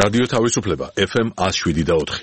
რადიო თავისუფლება FM 107.4.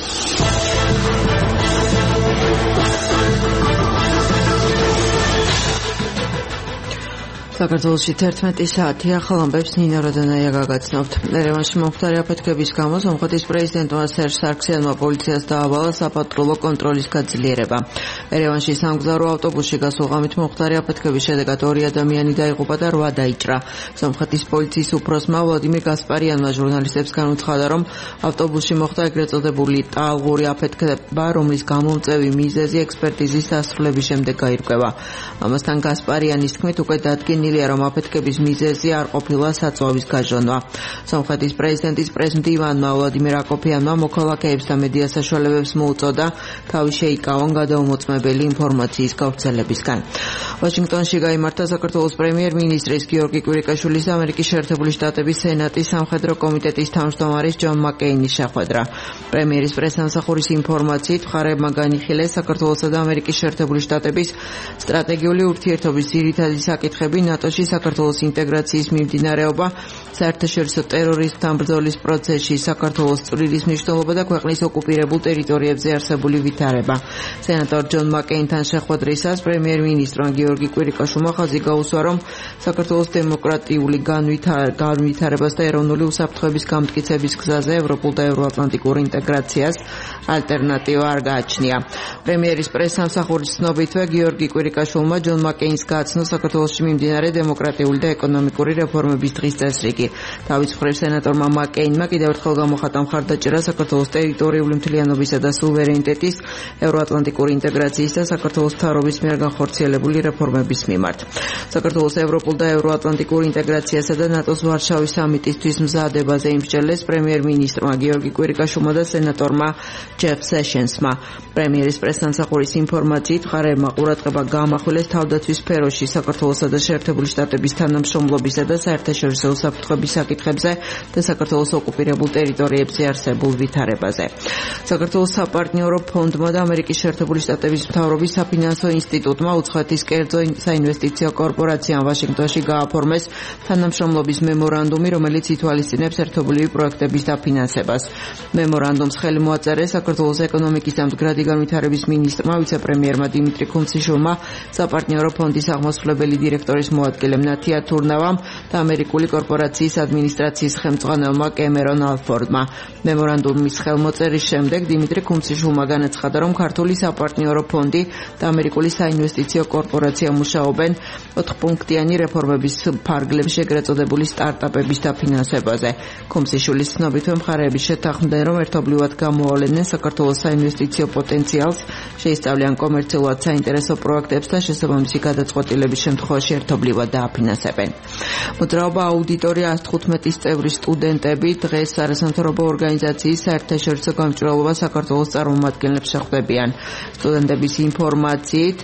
საქართველოში 11 საათი ახალ ამბებს ნინო როდანაია გაგაცნობთ. ერევანში მომხდარი აფეთქების გამო სომხეთის პრეზიდენტმა სერჟ სარქსიანმა პოლიციას დაავალა საპატრულო კონტროლის გაძლიერება. ერევანში სამგზავრო ავტობუსში გასულ ღამით მომხდარი აფეთქების შედეგად 2 ადამიანი დაიღუპა და 8 დაიჭრა. სომხეთის პოლიციის უფროსმა ვლადიმირ გასპარიანმა ჟურნალისტებს განუცხადა, რომ ავტობუსში მოხდა ეგრეთ წოდებული ტალღური აფეთქება, რომლის გამომწვევი მიზეზი ექსპერტიზის დასრულების შემდეგ გაირკვევა. ამასთან გასპარიანის თქმით უკვე დადგენილია, რომ აფეთქების მიზეზი არ ყოფილა საწვავის გაჟონვა. სომხეთის პრეზიდენტის პრესმდივანმა ვლადიმირ აკოფიანმა მოქალაქეებს და მედია საშუალებებს მოუწოდა თავი შეიკავონ გადაუმოწმებელი ინფორმაციის გავრცელებისგან. ვაშინგტონში გაიმართა საქართველოს პრემიერ-მინისტრის გიორგი კვირიკაშვილის ამერიკის შეერთებული შტატების სენატის სამხედრო კომიტეტის თავმჯდომარის ჯონ მაკეინის შეხვედრა. პრემიერის პრესსამსახურის ინფორმაციით მხარეებმა განიხილეს საქართველოსა და ამერიკის შეერთებული შტატების სტრატეგიული ურთიერთობის ძირითადი საკითხები, ნატოში საქართველოს ინტეგრაციის მიმდინარეობა, საერთაშორისო ტერორიზმთან ბრძოლის პროცესში საქართველოს წვლილის მნიშვნელობა და ქვეყნის ოკუპირებულ ტერიტორიებზე არსებული ვითარება. სენატორ ჯონ მაკეინთან შეხვედრისას პრემიერ-მინისტრმა გიორგი კვირიკაშვილმა ხაზი გაუსვა, რომ საქართველოს დემოკრატიული განვითარებას და ეროვნული უსაფრთხოების გამტკიცების გზაზე ევროპულ და ევროატლანტიკურ ინტეგრაციას ალტერნატივა არ გააჩნია. პრემიერის პრესსამსახურის ცნობითვე გიორგი კვირიკაშვილმა ჯონ მაკეინს გააცნო საქართველოში მიმდინარე დემოკრატიული და ეკონომიკური რეფორმების დღის წესრიგი. თავის მხრივ სენატორმა მაკეინმა კიდევ ერთხელ გამოხატა მხარდაჭერა საქართველოს ტერიტორიული მთლიანობისა და სუვერენიტეტის, ევროატლანტიკური ინტეგრაციის და საქართველოს მთავრობის მიერ განხორციელებული რეფორმების მიმართ. საქართველოს ევროპულ და ევროატლანტიკურ ინტეგრაციასა და ნატოს ვარშავის სამიტისთვის მზადებაზე იმსჯელეს პრემიერ-მინისტრმა გიორგი კვირიკაშვილმა და სენატორმა ჯეფ სეშენსმა. პრემიერის პრესსამსახურის ინფორმაციით მხარეებმა ყურადღება გაამახვილეს თავდაცვის სფეროში საქართველოსა და შეერთებული შტატების თანამშრომლობისა და საერთაშორისო უსაფრთხოების საკითხებზე და საქართველოს ოკუპირებულ ტერიტორიებზე არსებულ ვითარებაზე. საქართველოს საპარტნიორო ფონდმა და ამერიკის შეერთებული შტატების მთავრობის საფინანსო ინსტიტუტმა უცხოეთის კერძო საინვესტიციო კორპორაციამ ვაშინგტონში გააფორმეს თანამშრომლობის მემორანდუმი, რომელიც ითვალისწინებს ერთობლივი პროექტების დაფინანსებას. მემორანდუმს ხელი მოაწერეს საქართველოს ეკონომიკის და მდგრადი განვითარების მინისტრმა, ვიცე-პრემიერმა დიმიტრი კუნციშვილმა, საპარტნიორო ფონდის აღმასრულებელი დირექტორის მოადგილემ ნათია თურნავამ და ამერიკული კორპორაციის ადმინისტრაციის ხელმძღვანელმა კემერონ ალფორდმა. მემორანდუმის ხელმოწერის შემდეგ დიმიტრი კუნციშვილმა განაცხადა, რომ ქართული საპარტნიორო ფონდი და ამერიკული საინვესტიციო კორპორაცია მუშაობენ 4-პუნქტიანი რეფორმების ფარგლებში ეგრეთ წოდებული სტარტაპების დაფინანსებაზე. კუნციშვილის ცნობითვე მხარეები შეთანხმდნენ, რომ ერთობლივად გამოავლენენ საქართველოს საინვესტიციო პოტენციალს, შეისწავლიან კომერციულად საინტერესო პროექტებს და შესაბამისი გადაწყვეტილების შემთხვევაში ერთობლივად დააფინანსებენ. მოძრაობა აუდიტორია 115 წევრის სტუდენტები დღეს არასამთავრობო ორგანიზაციის საერთაშორისო გამჭვირვალობა საქართველოს წარმომადგენლებს შეხვდებიან. სტუდენტების ინფორმაციით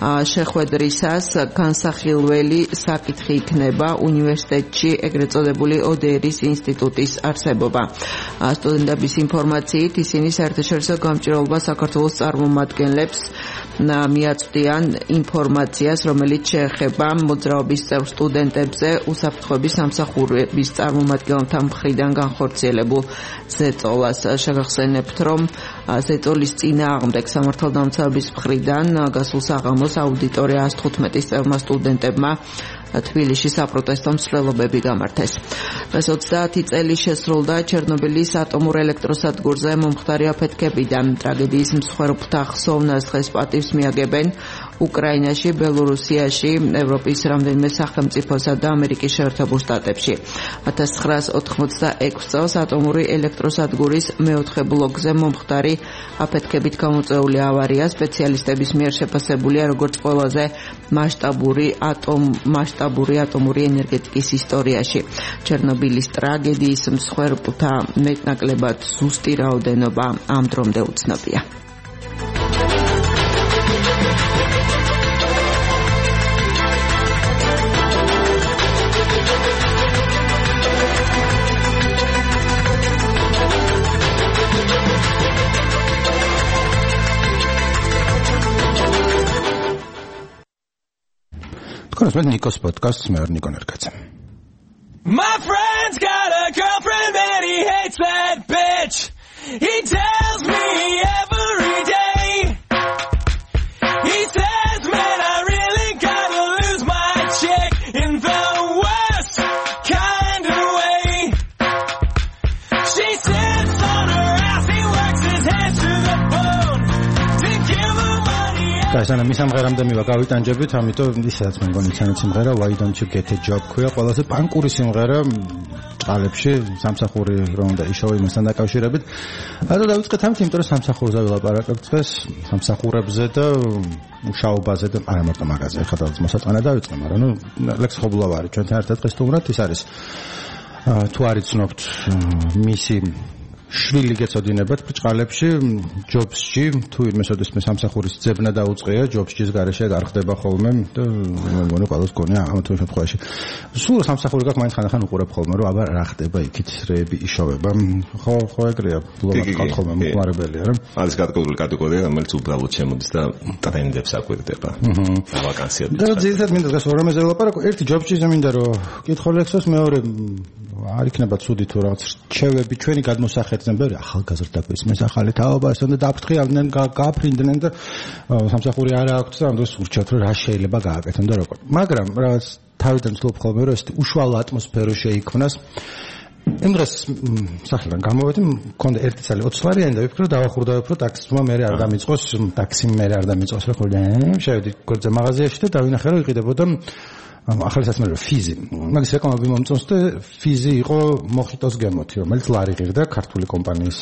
შეხვედრისას განსახილველი საკითხი იქნება უნივერსიტეტში ეგრეთ წოდებული ODR-ის ინსტიტუტის არსებობა. სტუდენტების ინფორმაციით ისინი საერთაშორისო გამჭვირვალობა საქართველოს წარმომადგენლებს მიაწვდიან ინფორმაციას, რომელიც შეეხება მოძრაობის წევრ სტუდენტებზე უსაფრთხოების სამსახურების წარმომადგენელთა მხრიდან განხორციელებულ ზეწოლას. შეგახსენებთ, რომ ზეწოლის წინააღმდეგ სამართალდამცავების მხრიდან გასულ საღამოს აუდიტორია 115 წევრმა სტუდენტებმა თბილისში საპროტესტო მსვლელობები გამართეს. დღეს 30 წელი შესრულდა ჩერნობილის ატომურ ელექტროსადგურზე მომხდარი აფეთქებიდან. ტრაგედიის მსხვერპლთა ხსოვნას დღეს პატივს მიაგებენ უკრაინაში, ბელორუსიაში, ევროპის რამდენიმე სახელმწიფოსა და ამერიკის შეერთებულ შტატებში. 1986 წელს ატომური ელექტროსადგურის მეოთხე ბლოკზე მომხდარი აფეთქებით გამოწვეული ავარია სპეციალისტების მიერ შეფასებულია როგორც ყველაზე მასშტაბური ატომური ენერგეტიკის ისტორიაში. ჩერნობილის ტრაგედიის მსხვერპლთა მეტნაკლებად ზუსტი რაოდენობა ამ დრომდე უცნობია. Коротко, Никос подкаст, მე ვარ ნიკო ნერგაძე. My friend's got a girlfriend and he hates that He tells me every day. He says, man, I really gotta lose my chick in the worst kind of way. She sits on her ass, he works his hands to the bone to give her money. გაისანა მისამღერამდე მივა გავიტანჯებით, ამიტომ ისაც მე მგონი ცანაც სიმღერა Why Don't You Get a Job ქვია, ყველაზე პანკური სიმღერა წყალებში, სამსახური რომ უნდა იშოვო იმასთან დაკავშირებით. და დავიწყეთ ამით, იმიტომ რომ სამსახურზე ვილაპარაკებთ დღეს, სამსახურებზე და მუშაობაზე და არა მარტო მაგაზე, ხა დავიწყე მოსაწყანა დავიწყე, მაგრამ ნუ ლექს ხობლოვარი ჩვენთან ერთად დღეს თუმრად ის არის თუ არ იცნობთ მისი შვილი გეწოდინებათ ბრჭყალებში, ჯობსში, თუ იმესოდეს მე სამსახურის ძებნა დაუწყია, ჯობსის გარეშე გარხდება ხოლმე და მე მგონი ყველას გონია ამ თუ შემთხვევაში. სულ სამსახური გაქვს, მაინც ხანდახან უყურებ ხოლმე, რომ აბა რა ხდება იქით, რეები იშოვება. ხო ეგრეა, ბლოგად ხოლმე მოხმარებელია, რა. არის კატეგორიული კატეგორია, რომელიც უბრალოდ შემოდის და ტრენდებს აკვირდება. ვაკანსიად. და ძირითადად მინდა დღეს ორამეზე ვილაპარაკო, ერთი ჯობსში მინდა რომ კითხო ლექსოს, მეორე არ იქნება ცუდი თუ რაღაც რჩევები ჩვენი გადმოსახერხდნენ ბევრი ახალგაზრდა გვისმენს ახალი თაობა და დაფრთხილდნენ გააფრინდნენ და სამსახური არ აქვს და ამ დროს ურჩათ რომ რა შეიძლება გააკეთონ და როგორ მაგრამ რაღაც თავიდან ვცდილობ ხოლმე რომ ეს უშუალო ატმოსფერო შეიქმნას იმ დღეს სახელთან გამოვედი მქონდა ერთი წელი 20 ლარიანი და ვიფიქრე დავახურდავებ რომ ტაქსმა მე არ დამიწყოს ტაქსიმ მე არ დამიწყოს რა ხოლმე შევედი გორზე მაღაზიაში და დავინახე რომ იყიდებოდა ახალი სასმელო ფიზი. მაგის რეკლამები მომწონს და ფიზი იყო მოხიტოს გემოთი, რომელიც ლარი ღირდა ქართული კომპანიის.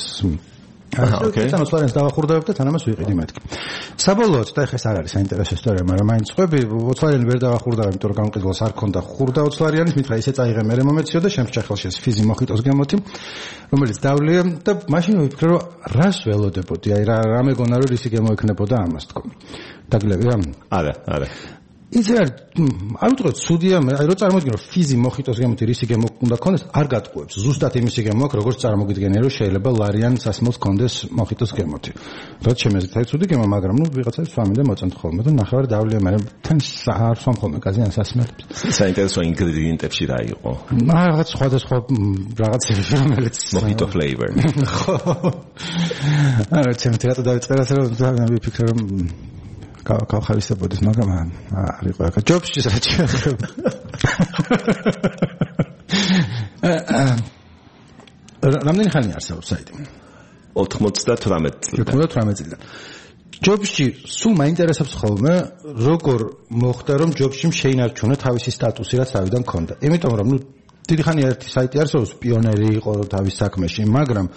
ოკეი. თანაც ლარენს დავახურდავებ და თანამას ვიყიდი მეთქი. საბოლოოდ და ეხლა ეს არ არის საინტერესო ისტორია, მაგრამ მაინც ხვები 20 ლარიანი ვერ დავახურდავებ, იმიტომ რომ გამყიდველს არ ქონდა ხურდა 20 ლარიანის, მითხრა ისე წაიღე მე მომეციო და შემჭა ხელში ეს ფიზი მოხიტოს გემოთი, რომელიც დავლია და მაშინ ვიფიქრე რომ რას ველოდებოდი, აი რა მეგონა რომ ისი გემოიქნებოდა ამას თქო. დაგილები რა? არა. ის არ ვიტყოდ ცუდია, აი რო წარმოგიდგენ რომ ფიზი მოხიტოს გემოთი რისი გემო უნდა ქონდეს, არ გატყუებს. ზუსტად იმისი გემო აქვს, როგორც წარმოგიდგენია რომ შეიძლება ლარიან სასმელს ქონდეს მოხიტოს გემოთი. რაც შემეზეთ აი ცუდი გემო, მაგრამ ნუ ვიღაცას სვამი და მოწონთ ხოლმე და ნახევარ დავლია, მაგრამ თან არ სვამ ხოლმე გაზიან სასმელს. საინტერესო ინგრედიენტებში რა იყო? რაღაც სხვადასხვა რაღაცები, რომელიც მოხიტო flavor. ხო. არა, ჩემთვის დავიწყე რომ ვიფიქრე რომ გავხავისებოდეს, მაგრამ არ იყო აქ ჯობსში საჭირო. რამდენი ხანი არსებობს საიტი? 98 წლიდან. ჯობსში სულ მაინტერესებს ხოლმე, როგორ მოხდა რომ ჯობსში შეინარჩუნა თავისი სტატუსი, რაც თავიდან ქონდა. იმიტომ რომ ნუ დიდი ხანი ერთი საიტი არსებობს, პიონერი იყო თავის საქმეში, მაგრამ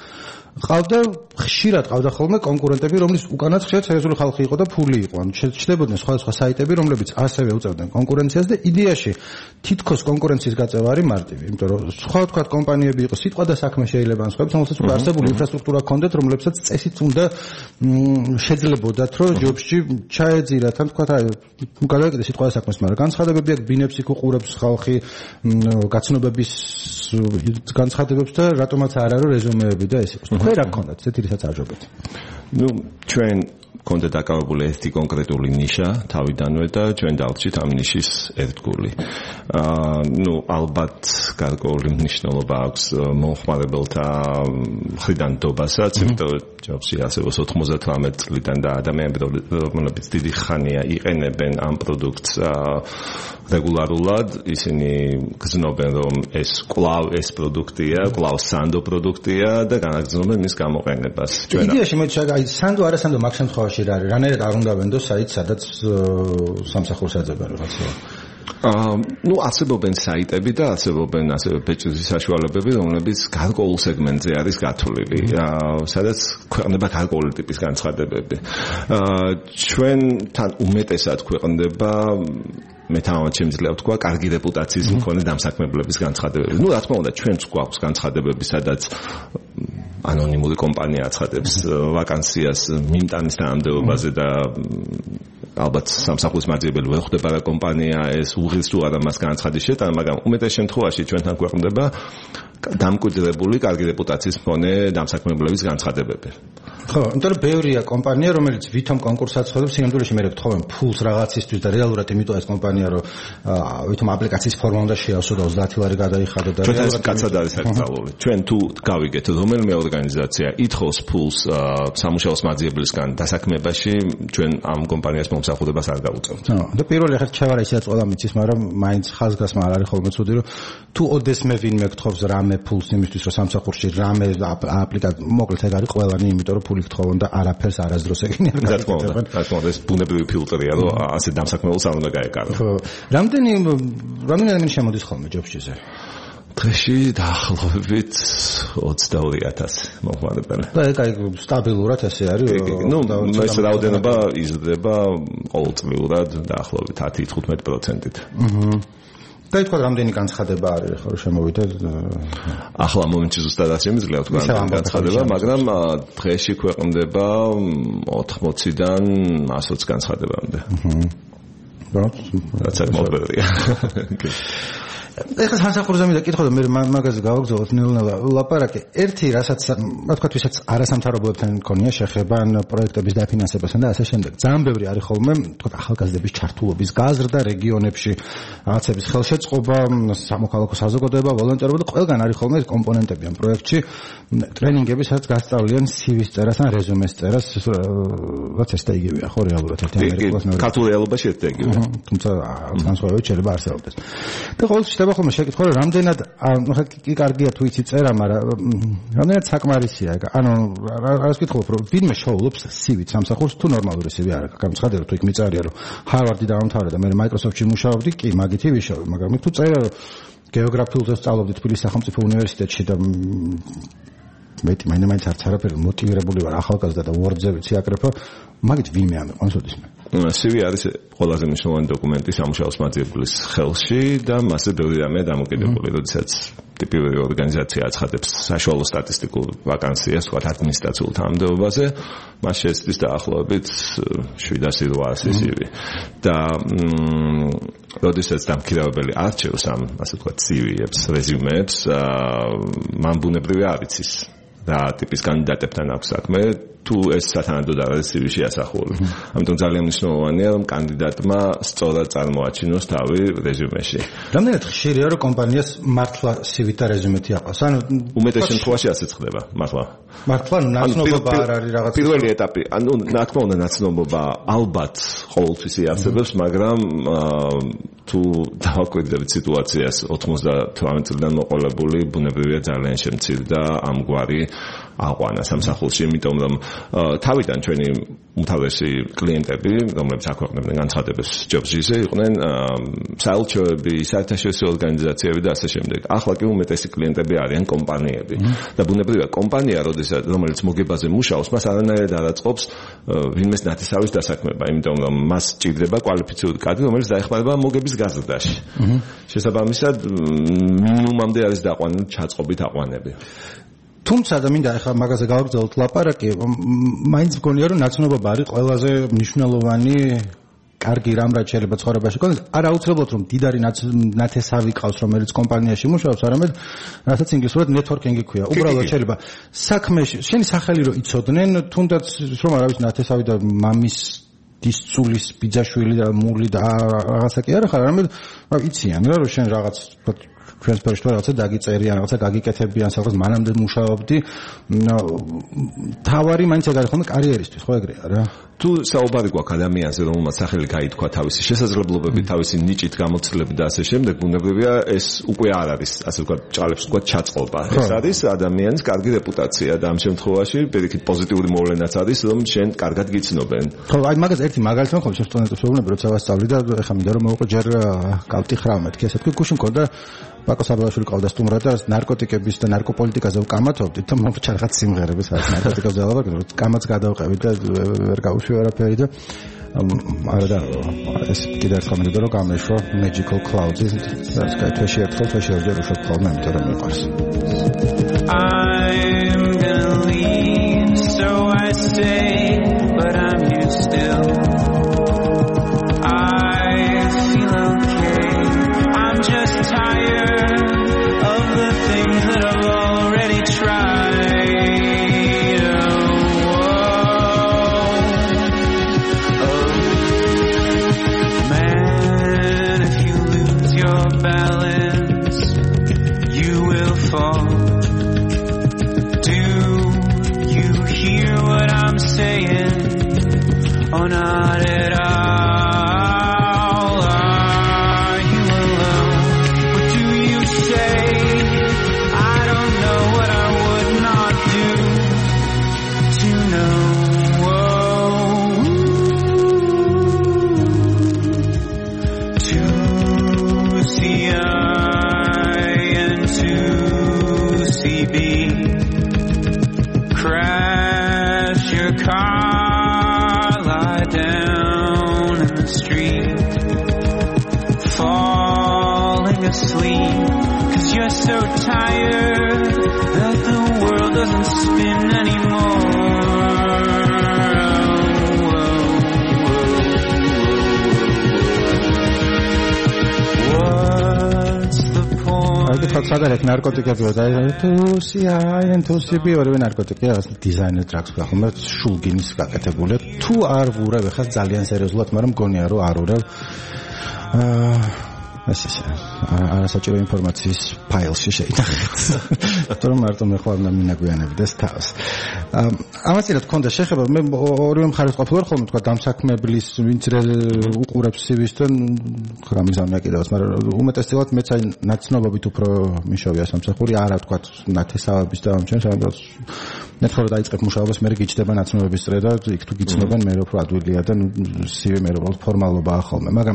ხშირად ყავდა ხოლმე კონკურენტები, რომლის უკანაც ხშირად სერიოზული ხალხი იყო და ფული იყო. ანუ შეჩდებოდნენ სხვადასხვა საიტები, რომლებიც ასევე უწევდნენ კონკურენციას და იდეაში თითქოს კონკურენციის გაწევა არის მარტივი, იმიტომ რომ სხვა თქვა კომპანიები იყო, სიტყვა და საქმე შეიძლება ან სხვაებს, რომელსაც უკვე არსებული ინფრასტრუქტურა ჰქონდათ, რომლებსაც წესით უნდა შეძლებოდათ, რომ ჯობსში ჩაეძირათ, ან თქვა აი გადავეკიდე სიტყვა და საქმეს, მაგრამ განცხადებები აქვს, ბინებს იქ უყურებს ხალხი, გაცნობების განცხადებებს და რატომაც არ არის რეზუმეები და ეს იყო. რა გქონდათ ესეთი რისაც არჯობეთ? ნუ ჩვენ გქონდა დაკავებული ერთი კონკრეტული ნიშა თავიდანვე და ჩვენ დავწით ამ ნიშის ერთგული. ნუ ალბათ გარკვეული მნიშვნელობა აქვს მომხმარებელთა მხრიდან დობასაც, იმიტომ რომ ჯობსი არსებობს 98 წლიდან და ადამიანები რომლებიც დიდი ხანია იყენებენ ამ პროდუქტს რეგულარულად, ისინი გრძნობენ რომ ეს კვლავ ეს პროდუქტია, კვლავ სანდო პროდუქტია და განაგრძობენ მის გამოყენებას. იდეაში მოიჩაგა სანდო არა სანდო მაგ შემთხვევაში რა არის? რანაირად არ უნდა ვენდო საიტს, სადაც სამსახურს აძებენ რაღაცა. ნუ არსებობენ საიტები და არსებობენ ასევე ბეჭდის საშუალებები, რომლებიც გარკვეულ სეგმენტზე არის გათვლილი, სადაც ქვეყნდება გარკვეული ტიპის განცხადებები. ჩვენთან უმეტესად ქვეყნდება მე თამამად შემიძლია ვთქვა, კარგი რეპუტაციის მქონე დამსაქმებლების განცხადებები. ნუ რა თქმა უნდა, ჩვენც გვაქვს განცხადებები, სადაც ანონიმური კომპანია აცხადებს ვაკანსიას მიმტანის თანამდებობაზე და ალბათ სამსახურის მაძიებელი ვერ ხვდება რა კომპანია ეს უღირს თუ არა მას განცხადის შეტანა, მაგრამ უმეტეს შემთხვევაში ჩვენთან ქვეყნდება დამკვიდრებული კარგი რეპუტაციის მქონე დამსაქმებლების განცხადებები. ხო, იმიტომ რომ ბევრია კომპანია, რომელიც ვითომ კონკურსს აცხადებს, სინამდვილეში მე გთხოვენ ფულს რაღაცისთვის და რეალურად იმიტომ ეს კომპანია რომ ვითომ აპლიკაციის ფორმა უნდა შეავსო და 30 ლარი გადაიხადო და რეალურად კაცად არის აკრძალული. ჩვენ თუ გავიგეთ რომელიმე ორგანიზაცია ითხოვს ფულს სამუშაოს მაძიებლისგან დასაქმებაში, ჩვენ ამ კომპანიას მომსახურებას არ გავუწევთ. და პირველი ხერ ჩავარა ისედაც ყველა მიცის, მაგრამ მაინც ხაზგასმა არ არის ხოლმე ცუდი რომ თუ ოდესმე ვინმე გთხოვს რამე ფულს იმისთვის რომ სამსახურში რამე აპლიკაცია მოკლედ ეგ არის ყველანი, იმიტომ რომ ფული გთხოვონ და არაფერს არასდროს ეგინი არ გაკეთებენ. ეს ბუნებრივი ფილტრია, რომ ასე დამსაქმებელს არ უნდა გაეკარო. ხო. რამდენი ადამიანი შემოდის ხოლმე ჯობშიზე? დღეში დაახლოებით 22,000 მომხმარებელი. და ეგ აი სტაბილურად ესე არის. ნუ ეს რაოდენობა იზრდება ყოველწლიურად დაახლოებით 10-15%-ით. და ითქვა რამდენი განცხადება არის ხო შემოვიდეთ? ახლა მომენტში ზუსტად არ შემიძლია თქვა განცხადება, მაგრამ დღეში ქვეყნდება 80-დან 120 განცხადებამდე. რაც საკმაოდ ბევრია. ეხლა სამსახურზე მინდა კითხო და მე მაგაზე გავაგზავნოთ ნელ-ნელა ლაპარაკი. ერთი რასაც თქვათ ვისაც არასამთავრობოებთან მქონია შეხება ან პროექტების დაფინანსებასთან და ასე შემდეგ. ძალიან ბევრი არის ხოლმე თქვათ ახალგაზრდების ჩართულობის გაზრდა რეგიონებში, რაღაცების ხელშეწყობა, სამოქალაქო საზოგადოება, ვოლონტერობა და ყველგან არის ხოლმე ეს კომპონენტები ამ პროექტში, ტრენინგები, სადაც გასწავლიან CV-ს წერას ან რეზუმეს წერას, რაც ეს და იგივეა ხო რეალურად ერთი ამერიკულას მეორე. ქართულ რეალობაში ერთ და იგივეა. თუმცა განსხვავებებით შეიძლება არსებობდეს. და ყოველ შეიძლება ხოლმე შეკითხვა რომ რამდენად ხა კი კარგია თუ იცი წერა, მაგრამ რამდენად საკმარისია ეგ. ანუ რას გითხობ რომ ვინმე შოულობს CV-თ სამსახურს თუ ნორმალური CV არა, გამცხადე რომ თუ იქ მიწარია რომ ჰარვარდი დაამთავრე და მე Microsoft-ში მუშაობდი, კი მაგითი ვიშავე, მაგრამ თუ წერა რომ გეოგრაფიულზე სწავლობდი თბილისის სახელმწიფო უნივერსიტეტში და მეტი მაინც არც არაფერი მოტივირებული ვარ ახალგაზრდა და Word-ზე ვიცი აკრეფო, მაგით ვინმე ამეყანს ოდისმე. CV არის ყველაზე მნიშვნელოვანი დოკუმენტი სამუშაოს მაძიებლის ხელში და მასზე ბევრი რამეა დამოკიდებული, როდესაც ტიპიური ორგანიზაცია აცხადებს საშუალო სტატისტიკურ ვაკანსიას, თქვათ ადმინისტრაციულ თანამდებობაზე, მას შეეცდის დაახლოებით 700-800 CV. და როდესაც დამქირავებელი არჩევს ამ ასე ვთქვათ CV-ებს, რეზიუმეებს, მან ბუნებრივი არ იცის რა ტიპის კანდიდატებთან აქვს საქმე, თუ ეს სათანადოდ არ არის CV-ში ასახული. ამიტომ ძალიან მნიშვნელოვანია რომ კანდიდატმა სწორად წარმოაჩინოს თავი რეზიუმეში. რამდენად ხშირია რომ კომპანიას მართლა CV და რეზიუმეთი აყავს? ანუ უმეტეს შემთხვევაში ასეც ხდება, მართლა. მართლა ნაცნობობა არ არის რაღაც პირველი ეტაპი, ანუ ნათქმა უნდა ნაცნობობა ალბათ ყოველთვის იარსებებს, მაგრამ თუ დავაკვირდებით სიტუაციას 98 წლიდან მოყოლებული ბუნებრივია ძალიან შემცირდა ამგვარი აყვანა სამსახურში, იმიტომ რომ თავიდან ჩვენი უმთავრესი კლიენტები, რომლებიც აქვეყნებდნენ განცხადებას ჯობსზე, იყვნენ საელჩოები, საერთაშორისო ორგანიზაციები და ასე შემდეგ. ახლა კი უმეტესი კლიენტები არიან კომპანიები. და ბუნებრივია კომპანია, რომელიც მოგებაზე მუშაობს, მას არანაირად არ აწყობს ვინმეს ნათესავის დასაქმება, იმიტომ რომ მას სჭირდება კვალიფიციური კადრი, რომელიც დაეხმარება მოგების გაზრდაში. შესაბამისად, მინიმუმამდე არის დაყვანილი ჩაწყობით აყვანები. თუმცა და მინდა ახლა მაგაზე გავაგზავნოთ ლაპარაკი, მაინც მგონია რომ ნაცნობობა არის ყველაზე მნიშვნელოვანი კარგი რამ რაც შეიძლება ცხოვრებაში გქონდეს. არ აუცილებლად რომ დიდარი ნათესავი ყავს, რომელიც კომპანიაში მუშაობს, არამედ რასაც ინგლისურად networking-ი ქვია. უბრალოდ შეიძლება საქმეში შენი სახელი რო იცოდნენ, თუნდაც რომ არავის ნათესავი და მამის დისწulis ბიძაშვილი და მული და რაღაცა კი არა ხარ, არამედ იციან რა რომ შენ რაღაც ჩვენს პერსპექტივაში რაღაცა დაგიწერიან, რაღაცა გაგიკეთებიან, სადღაც მანამდე მუშაობდი. თავარი მაინც ეგ არის ხოლმე კარიერისთვის, ხო ეგრეა რა. თუ საუბარი გვაქვს ადამიანზე, რომელმაც სახელი გაითქვა თავისი შესაძლებლობებით, თავისი ნიჭით გამოცდილებით და ასე შემდეგ, ბუნებრივია ეს უკვე არ არის, ასე ვთქვათ, ჭალებს ვთქვათ ჩაწყობა. ეს არის ადამიანის კარგი რეპუტაცია და ამ შემთხვევაში პირიქით პოზიტიური მოვლენაც არის, რომ შენ კარგად გიცნობენ. ხო, აი მაგას ერთი მაგალითი მომხდარ, სტუდენტებს ვეუბნები, როცა ვასწავლი და ეხლა მინდა რომ მოვიყო ჯერ გავტიხრა მეთქი, ესე თქვი გუშინ მქონდა ბაკო საბალაშვილი ყავდა სტუმრა და ნარკოტიკების და ნარკოპოლიტიკაზე ვკამათობდით და მომრჩა რაღაც სიმღერები, სადაც ნარკოტიკებზე ალაპარაკობთ, კამაც გადავყევით და ვერ გავუშვი არაფერი და არა და ეს კიდევ ერთხელ მინდა რომ გამეშვა Magical Clouds-ის, რაც თვეში ერთხელ თვეში ორჯერ უშვებ ხოლმე, იმიტომ რომ მიყვარს. I'm gonna leave, so I stay, but I'm here still. I feel okay, I'm just tired of the things that I've already tried. Oh, so tired that the world doesn't spin anymore. What's the point? აი თქვა სადარეთ ნარკოტიკებიო და თუსი ორივე ნარკოტიკი რაღაც დიზაინერ ტრაქს ქვია ხომ შულგინის გაკეთებულია თუ არ ვურევ ხა ძალიან სერიოზულად მაგრამ მგონია რომ არ ვურევ ეს არასაჭირო ინფორმაციის ფაილში შეინახეთ რომ მარტო მე ხوار უნდა მინაგვიანებდეს თავს ამას რა თქონდა შეხება მე ორივე მხარეს ყოფილვარ ხოლმე თქვა დამსაქმებლის ვინც უყურებს CV-სთან გამიზამია კიდევაც მაგრამ უმეტესწილად მეც აი ნაცნობობით უფრო მიშოვია სამსახური არა თქვა ნათესავების და ამჩენ სადაც ნეთხორო დაიწყებ მუშაობას მე გიჩდება ნაცნობების წრე და იქ თუ გიცნობენ მე უფრო ადვილია და CV მე უფრო ფორმალობაა ხოლმე მაგრამ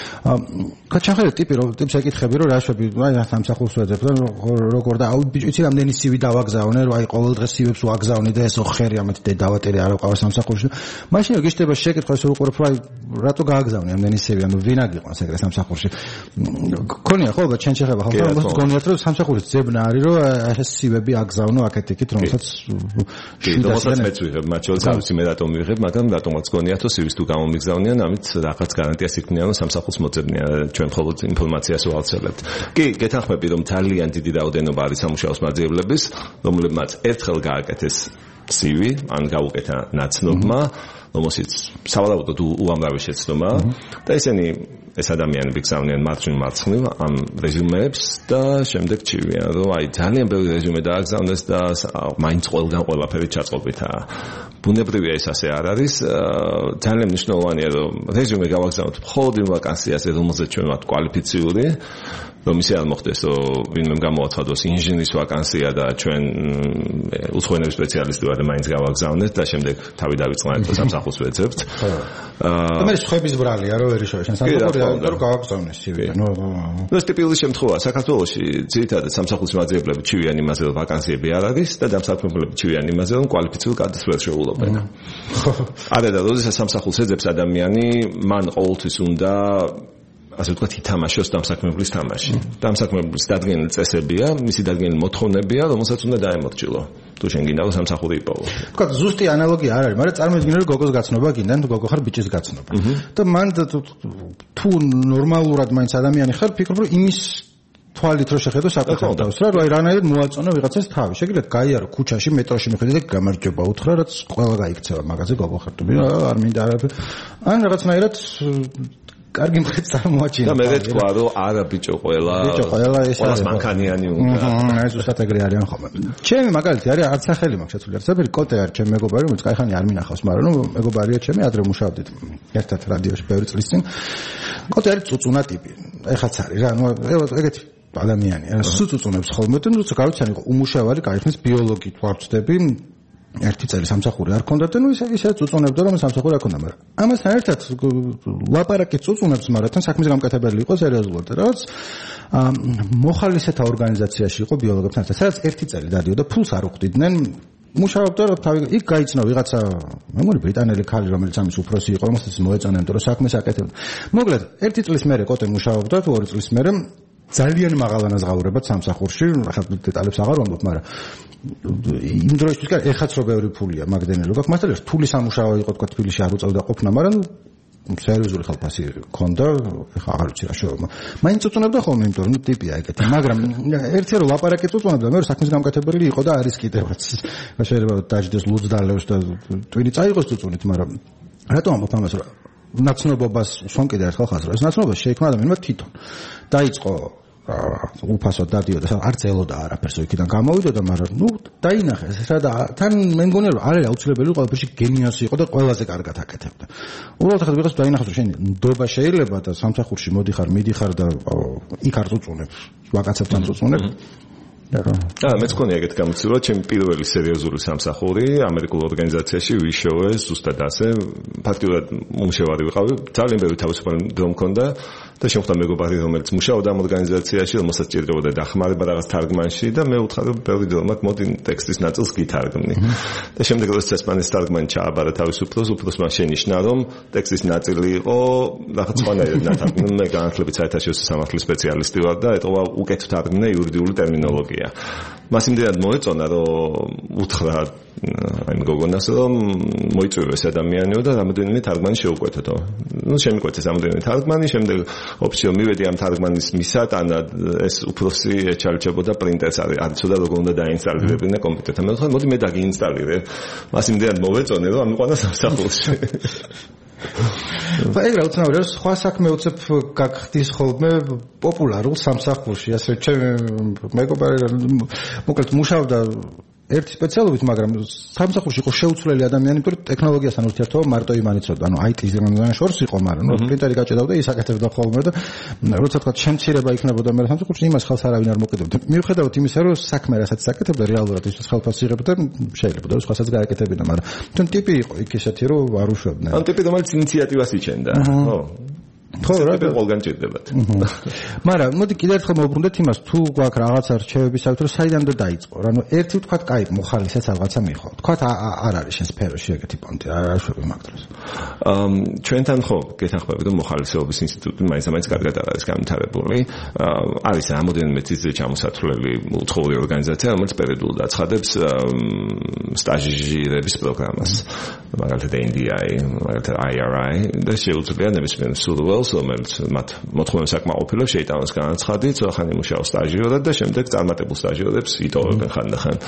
კაჩახერე ტიპი რომ ტიპს ეკითხები რომ რა შვები აი სამსახურს ვეძებ და როგორ და იცი რამდენი CV დავაგზავნე რომ აი ყოველ დღე CV-ს ვაგზავნი და ეს ოხერი ამით დავატერი არ ყავს სამსახურში მაშინ გიჩდება შეკითხვა ეს უყურებ რა რატო გააგზავნე რამდენი CV ანუ ვინ აგიყვანს ეგრე სამსახურში გქონია ხო და ჩენ შეხება ხო გქონიათ რომ სამსახურის ძებნა არის რომ ეს CV-ები აგზავნო აქეთ იქით რომელსაც შედასაც მეც ვიღებ მათ შორის ავსი მე რატომ ვიღებ მაგრამ რატომაც გქონიათ რომ CV-ს თუ გამომიგზავნიან ამით რაღაც გარანტიას იქნიან რომ სამსახურს მოძებნიან ჩვენ მხოლოდ ინფორმაციას ვავრცელებთ. კი, გეთანხმები რომ ძალიან დიდი რაოდენობა არის სამუშაოს მაძიებლების, რომლებმაც ერთხელ გააკეთეს CV, ან გაუკეთა ნაცნობმა, რომელშიც სავარაუდოდ უამრავი შეცდომა და ისინი ეს ადამიანები გზავნიან მარცხნივ ამ რეზიუმეებს და შემდეგ ჩივიან რომ აი ძალიან ბევრი რეზიუმე დააგზავნეს და მაინც ყველაფერი ჩაწყობითაა. ბუნებრივია ეს ასე არ არის ძალიან მნიშვნელოვანია რომ რეზიუმე გავაგზავნოთ მხოლოდ იმ ვაკანსიაზე რომელზეც ჩვენ ვართ კვალიფიციური რომ ისე არ მოხდეს რომ ვინმე გამოაცხადოს ინჟინრის ვაკანსია და ჩვენ უცხოენების სპეციალისტი ვარ და მაინც გავაგზავნეთ და შემდეგ თავი დავიწყნარეთ და სამსახურს ვეძებთ. და მე სხვების ბრალია რომ ვერ იშოვე შენ სამსახური რომ გავაგზავნე CV. ეს ტიპური შემთხვევაა საქართველოში ძირითადად სამსახურის მაძიებლები ჩივიან იმაზე რომ ვაკანსიები არ არის და დამსაქმებლები ჩივიან იმაზე რომ კვალიფიციური გადასვლას ვერ შეუძლობენ. არა და როდესაც სამსახურს ეძებს ადამიანი მან ყოველთვის უნდა ასე ვთქვათ ითამაშოს დამსაქმებლის თამაში. დამსაქმებლის დადგენილი წესებია, მისი დადგენილი მოთხოვნებია, რომელსაც უნდა დაემორჩილო. თუ შენ გინდა რომ სამსახური იპოვო. ვთქვათ ზუსტი ანალოგია არ არის, მაგრამ წარმოიდგინე რომ გოგოს გაცნობა გინდა, თუ გოგო ხარ ბიჭის გაცნობა. და მან თუ ნორმალურად მაინც ადამიანი ხარ, ფიქრობ რომ იმის თვალით რო შეხედო საკუთარ თავს რა, რომ აი რანაირად მოაწონო ვიღაცას თავი. შეგიძლიათ გაიარო ქუჩაში, მეტროში მიხედე და გამარჯობა უთხრა, რაც ყველა გაიქცევა მაგაზე გოგო ხარ თუ არ მინდა არა. ან რაღაცნაირად კარგი მხეც წარმოაჩინა. და მე ვეთქვა რომ არა ბიჭო ყველა ეს არის მანქანიანი უნდა. ეს უბრალოდ ეგრე არიან ხოლმე. ჩემი მაგალითი არის არც სახელი მაქვს შეცვლილი. არც კოტე არის ჩემი მეგობარი, რომელიც кайხანი არ მინახავს, მაგრამ მეგობარია ჩემი, ადრე მუშაობდით ერთად რადიოში ბევრი წლის წინ. კოტე არის წუწუნა ტიპი. ეხაც არის რა, ეგეთი ადამიანია. სუწუწუნებს ხოლმე და გავიცანი უმუშავარი кайხნის ბიოლოგი ვარცდები. ერთი წელი სამსახური არ ქონდა და ისე წუწუნებდა რომ სამსახური არ ქონდა, მაგრამ ამასთან ერთად ლაპარაკი წუწუნებს, მაგრამ თან საქმის გამკეთებელი იყო სერიოზულად. რაც მოხალისეთა ორგანიზაციაში იყო ბიოლოგებთან ერთად, სადაც ერთი წელი დადიოდა, ფულს არ უხდიდნენ, მუშაობდა რა თავი იქ გაიცნო ვიღაცა მეგონი ბრიტანელი ხალი რომელიც ამის უფროსი იყო, რომელსაც მოეწონა იმიტომ რომ საქმეს აკეთებდა. მოკლედ, ერთი წლის მერე კოტე მუშაობდა, თუ ორი წლის მერე ძალიან მაღალ ანაზღაურებად სამსახურში, ახლა დეტალებს აღარ ვამბობ, მაგრამ იმ დროისთვის კი ეხაც რო ბევრი ფულია მაგდენელი გაქვს, მასთან რთული სამუშაო იყო თქვა თბილისში არ უწევდა ყოფნა, მაგრამ სერიოზული ხალხასი ქონდა, ეხა აღარ ვიცი რა შეობა. მაინც უწუნებდა ხოლმე, იმიტომ რომ ტიპია ეგეთი, მაგრამ ერთი რო ლაპარაკი უწუნებდა, მე საქმის გამკეთებელი იყო და არის კიდევაც. შეიძლება დაждდეს ლუძდალევს და ტვინი წაიღოს უწუნით, მაგრამ რატომ ამბობ ამას რა? ნაცნობობას უსვამ კიდე ერთხელ ხაზს, ეს ნაცნობა შეიქმნა ადამიანმა თვითონ. დაიწყო უფასოდ დადიოდა, არც ელოდა არაფერს იქიდან გამოვიდოდა, მაგრამ დაინახეს რა და თან მე მგონია რომ არის აუცილებელი ყველაფერში გენიოსი იყო და ყველაზე კარგად აკეთებდა. უბრალოდ ახლა ვიღაც დაინახეს რომ შენ ნდობა შეიძლება და სამსახურში მოდიხარ, მიდიხარ და იქ არ წუწუნებ, ვაკაცებთან წუწუნებ. მეც მქონია ეგეთ გამოცდილება, ჩემი პირველი სერიოზული სამსახური ამერიკულ ორგანიზაციაში ვიშოვე ზუსტად ასე, ფაქტიურად მუშევარი ვიყავი, ძალიან ბევრი თავისუფალი დრო მქონდა და შემხვდა მეგობარი, რომელიც მუშაობდა ამ ორგანიზაციაში, რომელსაც ჭირდებოდა დახმარება რაღაც თარგმანში და მე უთხრა, რომ ბევრი დრო მოდი ტექსტის ნაწილს გითარგმნი. და შემდეგ როდესაც მან ეს თარგმანი ჩააბარა თავის უფროსმა შენიშნა, რომ ტექსტის ნაწილი იყო რაღაც სხვანაირად ნათარგმნი. მე განათლებით საერთაშორისო სამართლის სპეციალისტი ვარ და ეტყობა უკეთ თარგმნე იურიდიული ტერმინოლოგია. მას იმდენად მოეწონა, რომ უთხრა აი მეგონას, რომ მოიწვევეს ადამიანიო და რამოდენიმე თარგმანი შეუკვეთეთო. შემიკვეთეს რამოდენიმე თარგმანი, შემდეგ ოფიციო მივედი ამ თარგმანის მისატანად, ეს უფროსი ეჩალჩებოდა პრინტერს, არ იცოდა როგორ უნდა დაინსტალირებინა კომპიუტერთან. მე ვთქვა, მოდი მე დაგიინსტალირე. მას იმდენად მოვეწონე, რომ ამიყვანა სამსახურში. აი რა უცნაური არის სხვა საქმე უცებ გაგხდის ხოლმე პოპულარულ სამსახურში ასე ჩემი მეგობარი მოკლედ მუშაობდა ერთი სპეციალობით, მაგრამ სამსახურში იყო შეუცვლელი ადამიანი, იმიტომ რომ ტექნოლოგიასთან ურთიერთობა მარტო იმან იცოდა, ანუ IT-ზე შორს იყო, მაგრამ პრინტერი გაჭედავდა, ის აკეთებდა ხოლმე და როცა თქვა შემცირება იქნებოდა მე სამსახურში, იმას ხელს არავინ არ მოკიდებდა. მიუხედავად იმისა, რომ საქმე რასაც აკეთებდა, რეალურად ის ხელფასს იღებდა, შეიძლება და სხვასაც გააკეთებინა, მაგრამ თუნ ტიპი იყო იქ ესეთი, რომ არ უშვებდნენ. ან ტიპი რომელიც ინიციატივას იჩენდა, ხო? ხო რა ყველგან ჭირდებათ. მაგრამ მოდი კიდევ ერთხელ მოვუბრუნდეთ იმას, თუ გვაქვს რაღაცა რჩევები საერთოდ საიდანდა დაიწყო. ანუ ერთი ვთქვათ, კაი, მოხალისეც რაღაცა მიიღო. ვთქვათ, არ არის შენ სფეროში ეგეთი პონტი, არ შვები მაგ დროს. ჩვენთან ხო გეთანხმებით, რომ მოხალისეობის ინსტიტუტი მაინც კარგად არის განვითარებული. არის რამოდენიმე წიწილი ჩამოსათვლელი უცხოური ორგანიზაცია, რომელიც პერიოდულად აცხადებს სტაჟირების პროგრამას. მაგალითად NDI, მაგალითად IRI და შეუძლია ნებისმიერ სურვილს, რომელიც მათ მოთხოვნა საკმაყოფილებს შეიტანოს განაცხადი, ხანი მუშაობს სტაჟიორად და შემდეგ წარმატებულ სტაჟიორებს იტოვებენ ხანდახან.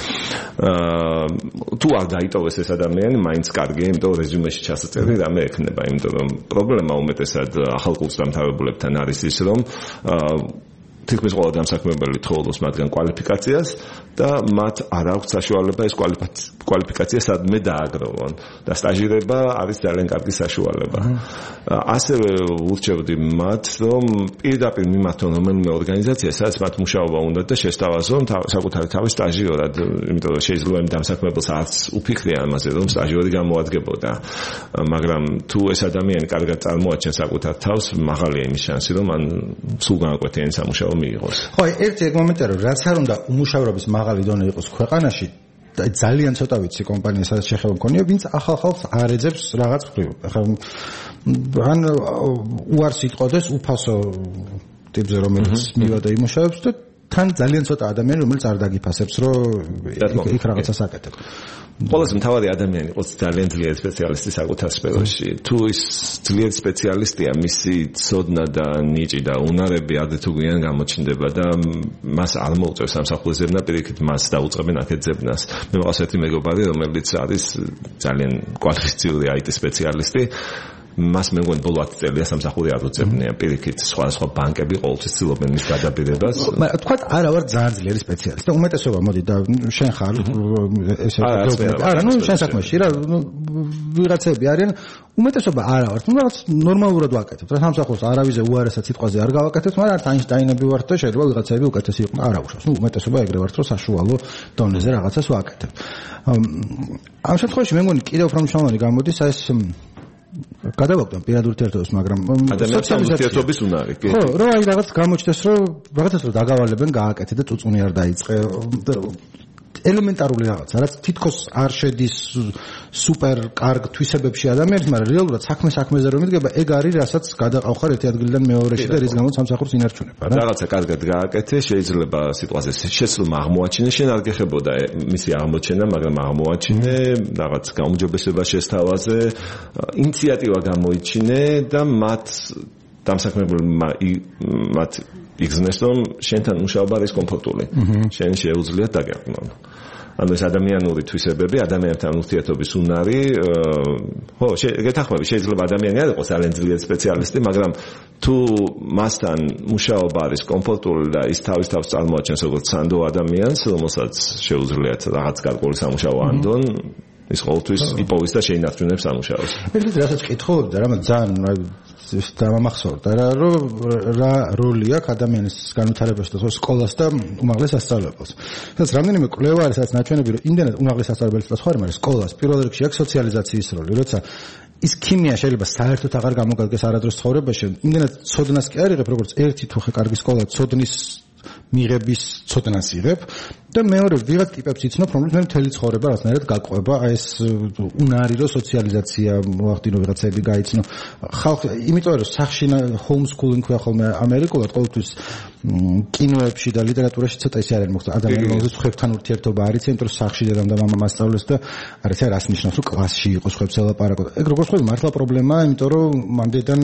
თუ არ დაიტოვეს ეს ადამიანი, მაინც კარგია, იმიტომ რომ რეზიუმეში ჩასაწერი რამე ექნება, იმიტომ რომ პრობლემა უმეტესად ახალ კურსდამთავრებულებთან არის ის, რომ თითქმის ყველა დამსაქმებელი თხოვობს მათგან კვალიფიკაციას და მათ არ აქვს საშუალება ეს კვალიფიკაცია სადმე დააგროვონ და სტაჟირება არის ძალიან კარგი საშუალება. ასევე ურჩევდი მათ, რომ პირდაპირ მიმართონ რომელიმე ორგანიზაციას, სადაც მათ მუშაობა უნდათ და შესთავაზონ საკუთარი თავის სტაჟიორად, იმიტომ რომ შეიძლება იმ დამსაქმებელს არც უფიქრია ამაზე, რომ სტაჟიორი გამოადგებოდა. მაგრამ თუ ეს ადამიანი კარგად წარმოაჩენს საკუთარ თავს, მაღალია იმის შანსი, რომ მან სულ განაკვეთიანი სამუშაო მიიღოს. ხო, ერთი ეგ მომენტია, რომ რაც არ უნდა უმუშავრობის მაღალი დონე იყოს ქვეყანაში, ძალიან ცოტა ვიცი კომპანია, სადაც შეხება მქონია, ვინც ახალ ხალხს არ ეძებს რაღაც მხრივ. ახლა ან უარს იტყოდეს უფასო ტიპზე, რომელიც მივა და იმუშავებს და თან ძალიან ცოტა ადამიანი, რომელიც არ დაგიფასებს, რომ იქ რაღაცას აკეთებს. ყველაზე მთავარი ადამიანი იყოს ძალიან ძლიერი სპეციალისტი საკუთარ სფეროში. თუ ის ძლიერი სპეციალისტია, მისი ცოდნა და ნიჭი და უნარები ადრე თუ გვიან გამოჩნდება და მას არ მოუწევს სამსახურის ზებნა, პირიქით მას დაუწყებენ აქეთ ზებნას. მე მყავს ერთი მეგობარი, რომელიც არის ძალიან კვალიფიციური IT სპეციალისტი. მას მე მგონი ბოლო 10 წელია სამსახური არ უწევია. პირიქით სხვადასხვა ბანკები ყოველთვის ცდილობენ მის გადაბირებას. მაგრამ თქვა არა ვარ ძალიან ძლიერი სპეციალისტი და უმეტესობა მოდი და შენ ხარ ესე არა ნუ შენ საქმეში რა ვიღაცები არიან უმეტესობა არა ვარ ნუ რაღაც ნორმალურად ვაკეთებ რა სამსახურს არავიზე უარესად სიტყვაზე არ გავაკეთებ მაგრამ არც აინშტაინები ვარ და შეიძლება ვიღაცები უკეთესი იყვნენ არა უშავს ნუ უმეტესობა ეგრე ვარ რომ საშუალო დონეზე რაღაცას ვაკეთებ ამ შემთხვევაში მე მგონი კიდევ უფრო მნიშვნელოვანი გამოდის ეს გადავაგდო პირად ურთიერთობას, მაგრამ ადამიანთან ურთიერთობის უნარი. ხო, რომ აი რაღაც გამოჩნდეს, რომ რაღაცას რომ დაგავალებენ, გააკეთე და წუწუნი არ დაიწყე. ელემენტარული რაღაც, რაც თითქოს არ შედის სუპერ კარგ თვისებებში ადამიანის, მაგრამ რეალურად საქმეზე რომ იდგება, ეგ არის, რასაც გადაყავხარ ერთი ადგილიდან მეორეში და რის გამოც სამსახურს ინარჩუნება, რა. რაღაცა კარგად გააკეთე, შეიძლება სიტყვაზე შეცდომა აღმოაჩინე, შენ არ გეხებოდა მისი აღმოჩენა, მაგრამ აღმოაჩინე, რაღაც გაუმჯობესება შესთავაზე, ინიციატივა გამოიჩინე და მათ დამსაქმებელმა მათ იგზნეს, რომ შენთან მუშაობა არის კომფორტული. შენ შეუძლიათ დაგეყნონ. ანუ ეს ადამიანური თვისებები, ადამიანთან ურთიერთობის უნარი, ხო, გეთახმები, შეიძლება ადამიანი არ იყოს ძალიან ძლიერი სპეციალისტი, მაგრამ თუ მასთან მუშაობა არის კომფორტული და ის თავის თავს წარმოაჩენს როგორც სანდო ადამიანს, რომელსაც შეუძლიათ რაღაც გარკვეული სამუშაო ანდონ, ის ყოველთვის იპოვის და შეინარჩუნებს სამუშაოს. ერთ რასაც კითხულობდი და რამაც ძალიან დამამახსოვრდა რომ რა როლი აქვს ადამიანის განვითარებაში და სკოლას და უმაღლეს სასწავლებელს. სადაც რამდენიმე კვლევა არის, სადაც ნაჩვენები რომ იმდენად უმაღლეს სასწავლებელს და სხვა მაგრამ სკოლას პირველ რიგში აქვს სოციალიზაციის როლი, როცა ის ქიმია შეიძლება საერთოდ აღარ გამოგადგეს არადროს ცხოვრებაში, იმდენად ცოდნას კი არ იღებ, როგორც ერთი თუ ხე კარგი სკოლა ცოდნის მიღების ცოდნას იღებ და მეორე ვიღაც ტიპებს იცნობ, რომლებიც მე მთელი ცხოვრება რაღაცნაირად გაყვება, აი ეს უნარი რო სოციალიზაცია მოახდინო ვიღაცები გაიცნო. ხალხი, იმიტომ რომ სახში ჰოუმსკულინგ ქვია ხოლმე ამერიკულად ყოველთვის კინოებში და ლიტერატურაში ცოტა ისე არის მოხდა ადამიანის რომელზეც ხვებთან ურთიერთობა არის, იმიტომ რომ სახში დედამ და მამამ მასწავლეს და არის რას ნიშნავს რომ კლასში იყოს ხვებს ელაპარაკოთ. ეგ როგორც ხვდები მართლა პრობლემაა, იმიტომ რომ მანდიდან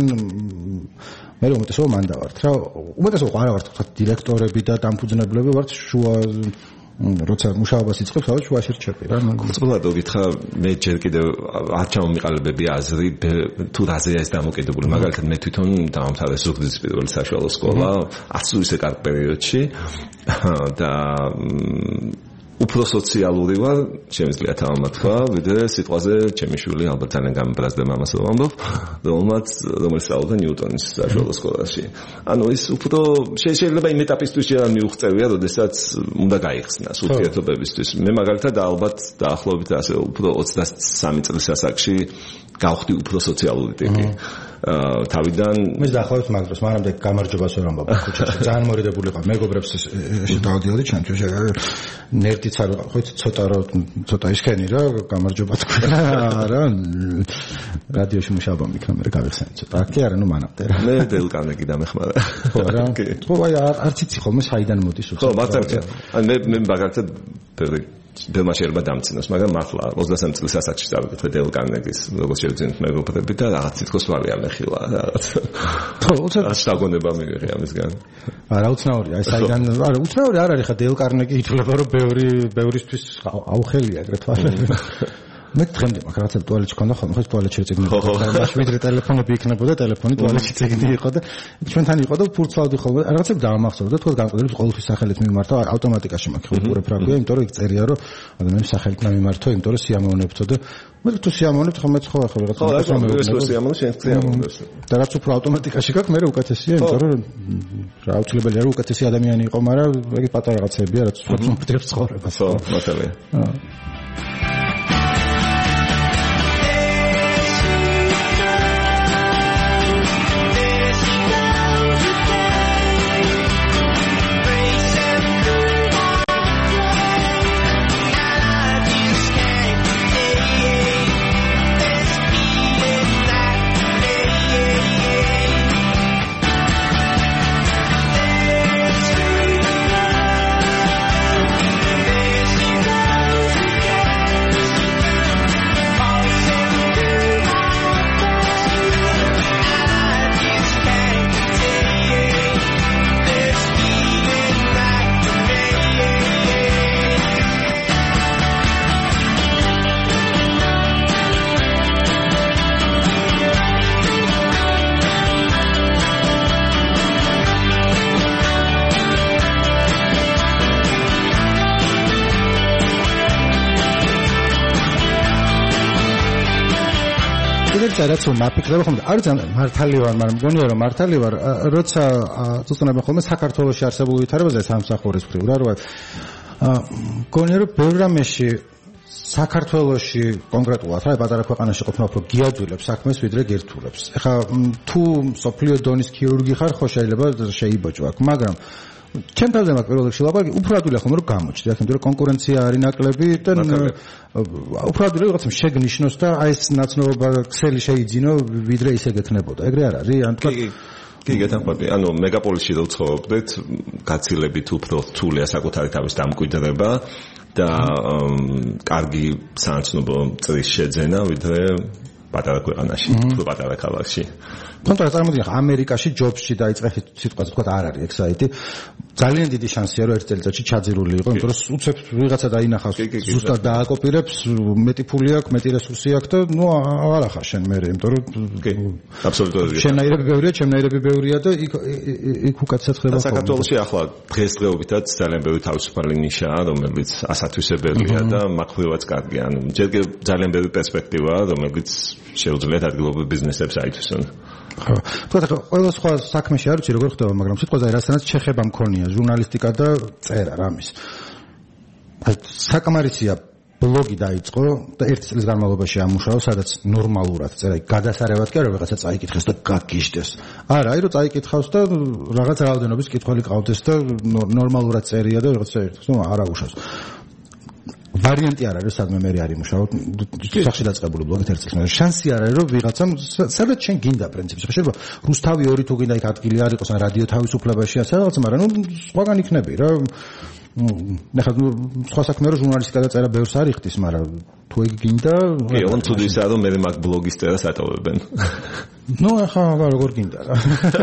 მე უმეტესობა მან დავართ რა. უმეტესობა არა ვართ თქვა დირექტორები და დამფუძნებლები ვართ შუა როცა მუშაობას იწყებს, ალბათ შუაში რჩები რა. წყვილად გითხრა მე ჯერ კიდევ არ ჩამომიყალიბებია აზრი თუ რაზეა ეს დამოკიდებული. მაგალითად მე თვითონ დავამთავრე ზუგდიდის პირველი საშუალო სკოლა 100 ისე კარგ პერიოდში და უფრო სოციალური ვარ, შემიძლია თავმა თქვა, ვიდრე სიტყვაზე ჩემი შვილი ალბათ ძალიან გამიბრაზდა მამას რომ ამბობ, რომელიც სწავლობდა ნიუტონის საშუალო სკოლაში. ანუ ის უფრო შეიძლება იმ ეტაპისთვის შეიძლება მიუღწევია, როდესაც უნდა გაიხსნას ურთიერთობებისთვის. მე მაგალითად ალბათ დაახლოებით ასე უფრო 23 წლის ასაკში გავხდი უფრო სოციალური ტიპი. თავიდან მე დაახლოებით მაგ დროს მანამდე გამარჯვებას ვერ ამბობ ქუჩაში. ძალიან მორიდებული ვიყავ. მეგობრებს შედავდიოდი ჩემთვის ნერდიც არ ვიყავ. ხო ცოტა ისქენი რა გამარჯობა თქვა. არა რადიოში მუშაობა მიქნა მე გავიხსენე ცოტა. აქ კი არა ნუ მანამდე რა. მე დელ კარნეგი დამეხმარა. ხო რა. ხო აი არც იცი ხოლმე საიდან მოდის უცხო. ხო მართალია. ანუ მე მაგალითად ბევრმა შეიძლება დამცინოს, მაგრამ მართლა 23 წლის ასაკში დავიკითხე დელ კარნეგის როგორც შევძინეთ მეგობრები და რაღაც თითქოს ვარი ამეხილა რაღაც. ხო, უცებ შტაგონება მივიღე ამისგან. არა უცნაურია, აი საიდან არა უცნაური არ არის ხა დელ კარნეგი ითვლება რომ ბევრისთვის აუხელია აგრეთვე. მე დღემდე მაგ რაღაცა ტუალეტში ქონდა ხოლმე, ხო ტუალეტში წიგნები. მაშინ ვიდრე ტელეფონები იქნებოდა, ტელეფონი ტუალეტში წიგნი იყო და ჩვენთან იყო და ფურცლავდი ხოლმე. რაღაცები დაამახსოვრდა, თქო განყოფილების ყოველთვის სახელით მიმართავ, ავტომატიკაში მაქვს პრაგრამა, იმიტომ რომ იქ წერია რომ ადამიანის სახელით მიმართო, იმიტომ რომ სიამოვნებთო და მე თუ სიამოვნებთ ხოლმე ხო ახლა რაღაცა სიამოვნე შენ სიამოვნებს. და რაც უფრო ავტომატიკაში გაქვს, მე უკეთესია, იმიტომ რომ რა აუცილებელია რომ უკეთესი ადამიანი იყო, მაგრამ ეგ პატარა რაღაცებია, რაც უფრო ცხოვრებას. ხო, მართალია. რაც მაფიქრება ხოლმე არ ძალიან მართალი ვარ, მაგრამ მგონია რომ მართალი ვარ, როცა წუწუნებენ ხოლმე საქართველოში არსებულ ვითარებაზე სამსახურის მხრივ რა მგონია რომ ბევრ რამეში საქართველოში კონკრეტულად რა პატარა ქვეყანაში ყოფნა უფრო გიადვილებს საქმეს ვიდრე გერთულებს. ეხლა თუ სოფლიო დონის ქირურგი ხარ, ხო შეიძლება შეიბოჭო აქ, მაგრამ ჩემთან მაგ პირველ რიგში ლაპარაკი უფრო ადვილია ხოლმე რომ გამოჩნდეს, იმიტომ რომ კონკურენცია არის ნაკლები და უფრო ადვილია რაღაცა შეგნიშნოს და აი ეს ნაცნობობა ქსელი შეიძინო ვიდრე ისე გექნებოდა. ეგრე არ არის? ან თქვა კი გეთანხმები. ანუ მეგაპოლისში რო ცხოვრობდეთ, გაცილებით უფრო რთულია საკუთარი თავის დამკვიდრება და კარგი სანაცნობო წრის შეძენა ვიდრე პატარა ქვეყანაში, უფრო პატარა ქალაქში. კონტრაქტ წარმოიდგინე ამერიკაში ჯობსში დაიწყე სიტყვაზე თქვა არ არის ეგ საიტი ძალიან დიდი შანსია რომ ერთ წელიწადში ჩაძირული იყო იმიტომ რომ უცებ ვიღაცა დაინახავს ზუსტად დააკოპირებს მეტი ფული აქვს მეტი რესურსი აქვს და ნუ არ ახარ შენ მე იმიტომ რომ აბსოლუტურად შენაირები ბევრია ჩემნაირები ბევრია და იქ უკაცრად ხდება საქართველოში ახლა დღესდღეობითაც ძალიან ბევრი თავისუფალი ნიშაა რომელიც ასათვისებელია და მაყვილვაც კარგია ანუ ჯერ ძალიან ბევრი პერსპექტივაა რომელიც შეუძლიათ ადგილობრივ ბიზნესებს აითვისონ ხო თქვა ყველა სხვა საქმეში არ ვიცი როგორ ხდება მაგრამ სიტყვაზე რასაც ჩეხება მქონია ჟურნალისტიკა და წერა რამის საკამარისია ბლოგი დაიწყო და ერთი წლის განმავლობაში ამუშავა სადაც ნორმალურად წერა გადასარევად კი არა რაღაცა წაიკითხეს და გაგიჟდეს არა აი რომ წაიკითხავს და რაღაც რაოდენობის კითხველი ყავდეს და ნორმალურად წერია და რაღაცა ერთხს ნუ არა უშავს ვარიანტი არ არის სადმე მე არ იმუშაოთ სახში დაწყებული ბლოგით ერთ წელს შანსი არ არის რომ ვიღაცამ სადაც შენ გინდა პრინციპში შეიძლება რუსთავი 2 თუ გინდა იქ ადგილი არ იყოს ან რადიო თავისუფლებაში ასე რაღაც მაგრამ ნუ სხვაგან იქნები რა ნახე სხვა საქმე რომ ჟურნალისტიკა და წერა ბევრს არ იხდის მაგრამ თუ ეგ გინდა კი ოღონდ თუ ისაა რომ მე მაგ ბლოგის წერას ატოვებენ ნუ ახლა როგორ გინდა რა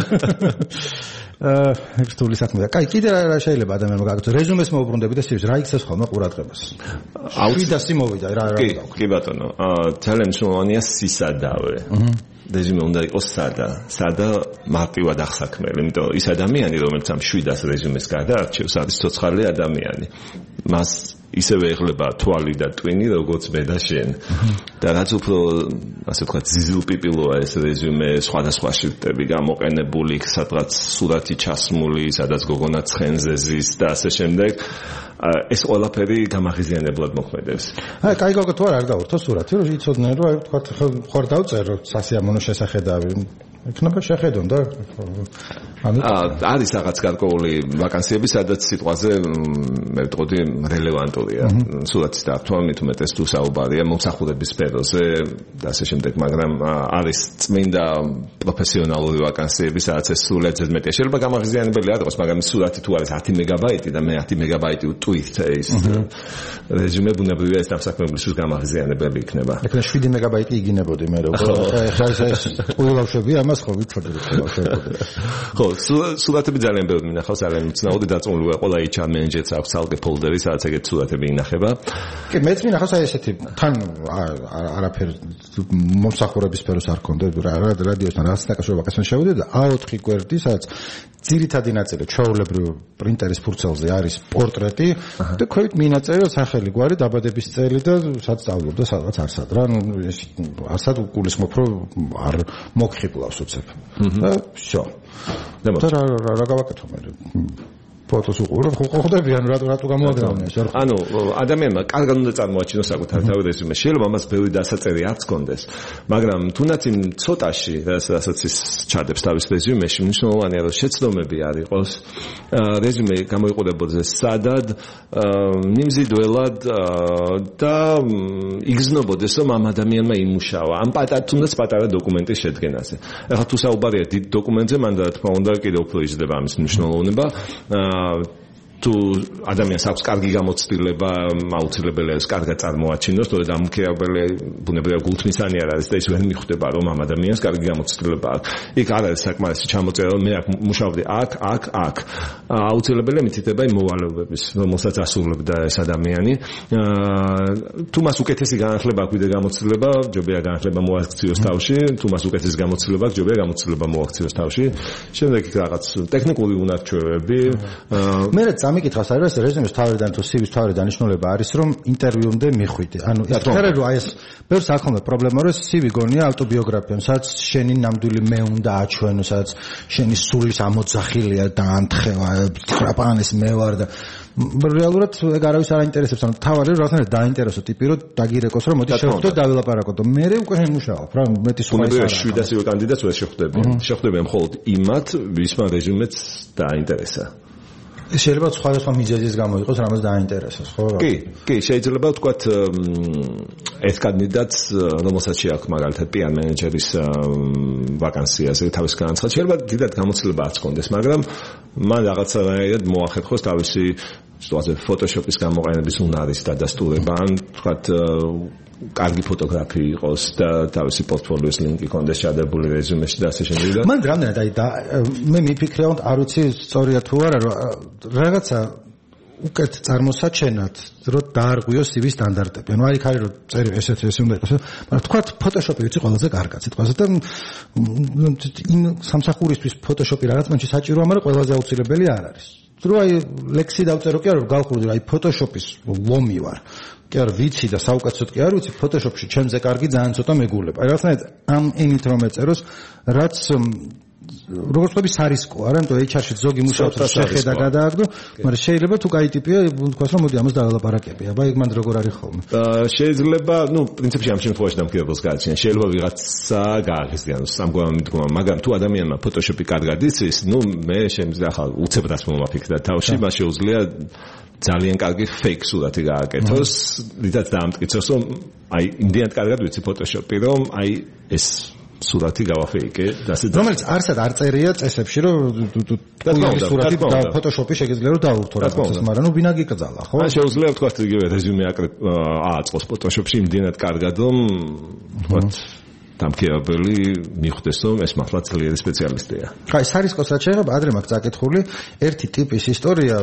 ერთული საქმეა. კაი, კიდე რა შეიძლება ადამიანმა გაკეთოს? რეზუმეს მოუბრუნდები და სივის რა იქცევს ხოლმე ყურადღებას. აუცილებლად მოვიდა რა. კი ბატონო. ძალიან მნიშვნელოვანია სისადავე. რეზუმე უნდა იყოს სადა მარტივად აღსაქმელი. იმიტომ ის ადამიანი, რომელიც ამ 700 რეზუმეს გადაარჩევს, არის ცოცხალი ადამიანი. მას ისევე ეხლება თვალი და ტვინი, როგორც მე და შენ. და რაც უფრო, ასე ვთქვათ, ზიზილპიპილოა ეს რეზუმე, სხვადასხვა შრიფტები გამოყენებული, სადღაც სურათი ჩასმული, სადაც გოგონა ცხენზე ზის და ასე შემდეგ. ეს ყველაფერი გამაღიზიანებლად მოქმედებს. აი, კაი გოგო თუ არ დავურთო სურათი, რომ იცოდნენ, რომ აი ვთქვათ, ხარ დავწერო სასიამოვნო შესახედავი. იქნება შეხედონ და არის რაღაც გარკვეული ვაკანსიები, სადაც სიტყვაზე მე ვიტყოდი რელევანტურია. სურათის დართვა მით უმეტეს თუ საუბარია მომსახურების სფეროზე და ასე შემდეგ, მაგრამ არის წმინდა პროფესიონალური ვაკანსიები, სადაც ეს სულაც ზედმეტია. შეიძლება გამაღიზიანებელი არ იყოს, მაგრამ სურათი თუ არის 10 მეგაბაიტი და მე 10 მეგაბაიტი ვტვირთ ის რეზუმე ბუნებრივია ეს დამსაქმებლისთვის გამაღიზიანებელი იქნება. ეხლა 7 მეგაბაიტი იგინებოდი მე როგორ ეხლა ეს ყოლავშები ამას ხო ვიცოდი ხო სურათები ძალიან ბევრი მინახავს ძალიან მცნაური დაწუნულია ყველა HR მენეჯერს აქვს ალგე ფოლდერი სადაც ეგეთ სურათები ინახება კი მეც მინახავს აი ესეთი თან არაფერ მომსახურების სფეროს არ ქონდა რადიოსთან რაღაც დაკავშირება ყესმენ შევიდე და A4 გვერდი სადაც ძირითადი ნაწილი ჩვეულებრივ პრინტერის ფურცელზე არის პორტრეტი და ქვევით მინაწერია სახელი გვარი დაბადების წელი და სადაც სწავლობდა სადღაც არსად რა ეს არსად გულისხმობ რომ არ მოგხიბლავს უცებ და всё და რა გავაკეთო მე ფოტოს უყურებ ხო ხვდებიან რატო გამოაგზავნე ეს ანუ ადამიანმა კარგად უნდა წარმოაჩინოს საკუთარ თავი რეზუმე შეიძლება მას ბევრი დასაწერი არც კონდეს მაგრამ თუნდაც იმ ცოტაში რასაც ის ჩადებს თავის რეზუმეში მნიშვნელოვანია რომ შეცდომები არ იყოს რეზუმე გამოიყურებოდეს სადად მიმზიდველად და იგრძნობოდეს რომ ამ ადამიანმა იმუშავა ამ თუნდაც პატარა დოკუმენტის შედგენაზე ახლა თუ საუბარია დიდ დოკუმენტზე მან და თქმა უნდა კიდევ უფრო იზრდება ამის მნიშვნელოვნება თუ ადამიანს აქვს კარგი გამოცდილება, აუცილებელია ეს კარგად წარმოაჩინოს, თორე დამქირავებელი ბუნებრივია გულთმისანი არ არის და ის ვერ მიხვდება რომ ამ ადამიანს კარგი გამოცდილება აქვს. იქ არ არის საკმარისი ჩამოწერა რომ მე აქ მუშაობდი აქ. აუცილებელია მითითება იმ მოვალეობების, რომელსაც ასრულებდა ეს ადამიანი. თუ მას უკეთესი განათლება აქვს ვიდრე გამოცდილება, ჯობია განათლება მოაქციოს თავში, თუ მას უკეთესი გამოცდილება აქვს, ჯობია გამოცდილება მოაქციოს თავში. შემდეგ იქ რაღაც ტექნიკური უნარჩვევები. მე მიკითხავს არის რეზუმეს თავიდან თუ CV-ს თავი დანიშნულება არის რომ ინტერვიუმდე მიხვიდე. ანუ ეს ხერე რომ აი ეს ბევრს ახლა პრობლემა რომ CV გონია ავტობიოგრაფია, სადაც შენი ნამდვილი მე უნდა აჩვენო, სადაც შენი სულის ამოძახილია და ანთხევა, ხრაპანის მე ვარ და რეალურად ეგ არავის არ აინტერესებს. ანუ თავარი რომ რაღაცნაირად დაინტერესო ტიპი რომ დაგირეკოს რომ მოდი შევხვდეთ დავილაპარაკოთ. მე უკვე მუშაობ რა მეტი სხვა ის არა. 700 კანდიდატს ვერ შეხვდებიან მხოლოდ იმათ ვისმა რეზუმეც დაინტერესა. შეიძლება სხვადასხვა მიზეზის გამო იყოს რამაც დაინტერესოს, ხო? კი, შეიძლება ვთქვათ ეს კანდიდატს რომელსაც შეაქვს მაგალითად PR მენეჯერის ვაკანსიაზე თავის განაცხადი, შეიძლება დიდად გამოცდილება არ ჰქონდეს, მაგრამ მან რაღაცნაირად მოახერხოს თავისი სიტუაცია ფოტოშოპის გამოყენების უნარის დადასტურება, ან ვთქვათ კარგი ფოტოგრაფი იყოს და თავისი პორტფოლიოს ლინკი კონდეს ჩადებული რეზუმეში და ასე შემდეგ. მან რამდენად და მე მიფიქრე არ ვიცი სწორია თუ არა რომ რაღაცა უკეთ წარმოსაჩენად რომ დაარღვიოს CV სტანდარტები. ანუ არ იქ არის რომ წერი ესეთი უნდა იყოს, მაგრამ თქვა Photoshop-ი ვიცი ყველაზე კარგად სიტყვაზე და იმ სამსახურისთვის Photoshop-ი რაღაც მომენტში საჭიროა, მაგრამ ყველაზე აუცილებელი არ არის. რო აი ლექსი დავწერო კი არა გავხურდი აი Photoshop-ის ლომი ვარ. კი არა ვიცი და საუკეთესოდ კი არ ვიცი Photoshop-ში ჩემზე კარგი ძალიან ცოტა მეგულება. აი რაღაცნაირად ამ ენით რომ ეწეროს, რაც როგორც ვთქვი სარისკო არა, იმიტომ HR-ში ზოგი მუშაობს და შეხედა გადააგდო, მაგრამ შეიძლება თუ კაი ტიპია, თქვას რომ მოდი ამას დავალაპარაკები. აბა იქ მანდ როგორ არის ხოლმე. შეიძლება, პრინციპში ამ შემთხვევაში დამკვირვებელს გააჩნია. შეიძლება ვიღაცა გააღიზიანოს სამგვარად მიდგომა, მაგრამ თუ ადამიანმა Photoshop-ი კარგად იცის, მე შემიძლია ახლა უცებრად მომაფიქრდა თავში, მას შეუძლია ძალიან კარგი fake სურათი გააკეთოს, რითაც დაამტკიცოს, რომ აი იმდენად კარგად ვიცი Photoshop-ი, რომ აი ეს სურათი გავაფეიკე და ასე რომელიც არსად არ წერია წესებში რომ სურათი და Photoshop-ი შეგიძლია რომ დაუვთო რაღაცას, მაგრამ ვინა გიკრძალა, ხო? ან შეუძლია ვთქვათ იგივე რეზუმე ააწყოს Photoshop-ში იმდენად კარგად, რომ ვთქვათ დამქირავებელი მიხვდეს, რომ ეს მართლა ძლიერი სპეციალისტია. აი, სარისკოსაც შეიძლება ადრე მაქვს წაკითხული ერთი ტიპის ისტორია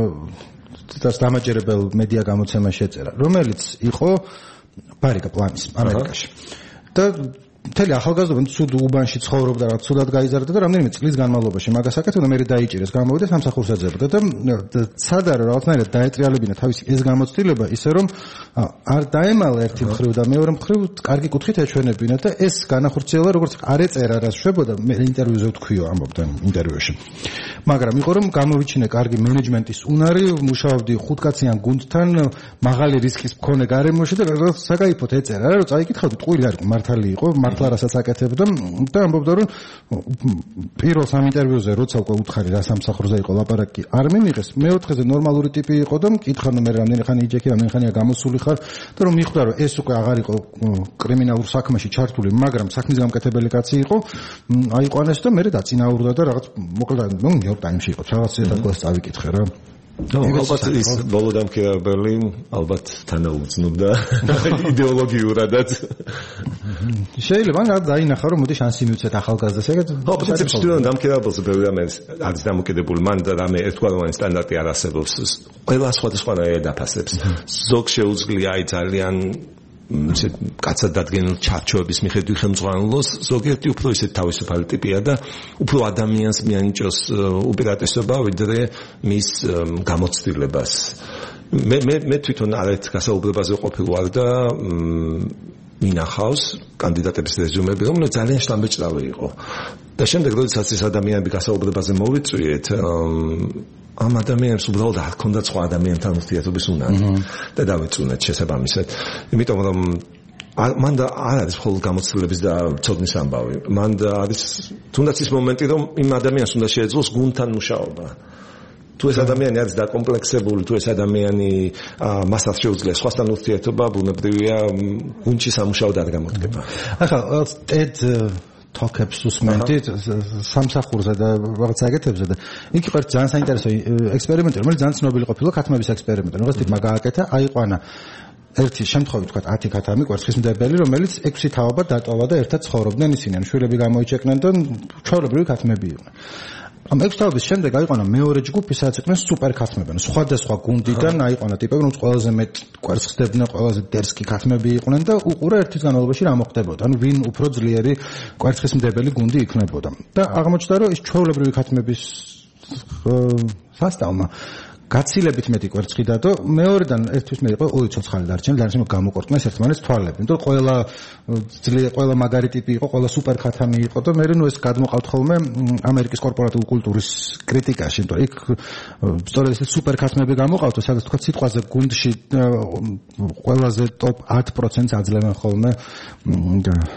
და დამაჯერებელ მედია გამოცემაში ეწერა, რომელიც იყო ბარიკა პლანის ამერიკაში. და მთელი ახალგაზრდობა ცუდ უბანში ცხოვრობდა, რაღაც ცუდად გაიზარდა და რამდენიმე წლის განმავლობაში მაგას აკეთებდა, მე დაიჭირეს, გამოვიდა სამსახურს ეძებდა და ცადარო რაღაცნაირად დაეტრიალებინა თავისი ეს გამოცდილება, ისე რომ არ დაემალა ერთი მხრივ და მეორე მხრივ კარგი კუთხით ეჩვენებინა და ეს განახორციელა, როგორც არ ეწერა რა შვებოდა, მე ინტერვიუზე ვთქვიო ამბობდა ინტერვიუში. მაგრამ იყო რომ გამოვიჩინე კარგი მენეჯმენტის უნარი, მუშაობდი ხუთკაციან გუნდთან, მაღალი რისკის მქონე გარემოში და საკაიფოდ ეწერა რა, რომ წაიკითხავდი, ტყუილი არ იყო, მართალი იყო, მართლა რასაც აკეთებდა და ამბობდა რომ პირველ სამ ინტერვიუზე როცა უკვე უთხარი რა სამსახურზე იყო ლაპარაკი არ მიმიღეს, მეოთხეზე ნორმალური ტიპი იყო და მკითხა რომ მე რამდენი ხანი იჯექი, რამდენი ხანია გამოსული ხარ და რომ მიხვდა რომ ეს უკვე აღარ იყო კრიმინალურ საქმეში ჩართული, მაგრამ საქმის გამკეთებელი კაცი იყო, აიყვანეს და მე დაწინაურდა და რაღაც მოკლედ ნიუ-იორკ ტაიმსში იყო, რაღაც ზედაპირს წავიკითხე რა. ალბათ ის ბოლო დამქირავებელი ალბათ თანაუგრძნობდა იდეოლოგიურადაც. შეიძლება რა დაინახა რომ მოდი შანსი მივცეთ ახალგაზრდას ეგეთ. ხო, პრინციპში თვითონ დამქირავებელს ბევრი რამე არის დამოკიდებული, მან და რამე ერთგვაროვანი სტანდარტი არ არსებობს. ყველა სხვადასხვანაირად დაფასებს. ზოგ შეუძლია აი ძალიან ისეთ კაცად დადგენილ ჩარჩოების მიხედვით ხელმძღვანელოს, ზოგიერთი უფრო ისეთ თავისუფალი ტიპია და უფრო ადამიანს მიანიჭოს უპირატესობა ვიდრე მის გამოცდილებას. მე თვითონ არეთ გასაუბრებაზე ყოფილ ვარ და მინახავს კანდიდატების რეზუმეები, რომელიც ძალიან შთამბეჭდავი იყო. და შემდეგ როდესაც ეს ადამიანები გასაუბრებაზე მოვიწვიეთ, ამ ადამიანებს უბრალოდ არ ქონდათ სხვა ადამიანთან ურთიერთობის უნარი და დავეწუნეთ შესაბამისად. იმიტომ რომ მან და არ არის მხოლოდ გამოცდილების და ცოდნის ამბავი. მან და არის თუნდაც ის მომენტი, რომ იმ ადამიანს უნდა შეეძლოს გუნდთან მუშაობა. თუ ეს ადამიანი არის დაკომპლექსებული, თუ ეს ადამიანი მასაც შეუძლია სხვასთან ურთიერთობა, ბუნებრივია გუნდში სამუშაოდ არ გამოდგება. ახლა TED Talks უსმენთ სამსახურზე და რაღაც აგეთებზე და იქ იყო ერთი ძალიან საინტერესო ექსპერიმენტი, რომელიც ძალიან ცნობილი ყოფილა ქათმების ექსპერიმენტი. რაღაც ტიპმა გააკეთა, აიყვანა ერთი შემთხვევით ვთქვათ 10 ქათამი კვერცხისმდებელი, რომელიც 6 თაობა დატოვა და ერთად ცხოვრობდნენ ისინი, შვილები გამოიჩეკნენ და ჩვეულებრივი ქათმები იყვნენ. ამ 6 თაობის შემდეგ აიყვანა მეორე ჯგუფი, სადაც იყვნენ სუპერ ქათმები, სხვადასხვა გუნდიდან აიყვანა ტიპები, რომელიც ყველაზე მეტ კვერცხს ხდებდნენ, ყველაზე დერსკი ქათმები იყვნენ და უყურა ერთის განმავლობაში რა მოხდებოდა. ანუ ვინ უფრო ძლიერი კვერცხისმდებელი გუნდი იქნებოდა. და აღმოჩნდა, რომ ეს ჩვეულებრივი ქათმების სასტავმა გაცილებით მეტი კვერცხი დადო, მეორედან ერთვის მე იყო ორი ცოცხალი დარჩენილი, დარჩენილი გამოყორტნეს ერთმანეთს თვალები. იმიტომ ყველა მაგარი ტიპი იყო, ყველა სუპერ ქათამი იყო და მე ეს გადმოყავთ ხოლმე ამერიკის კორპორატიული კულტურის კრიტიკაში, იმიტომ იქ სწორედ ეს სუპერ ქათმები გამოყავთ, სადაც თქვა სიტყვაზე გუნდში ყველაზე ტოპ 10%-ს აძლევენ ხოლმე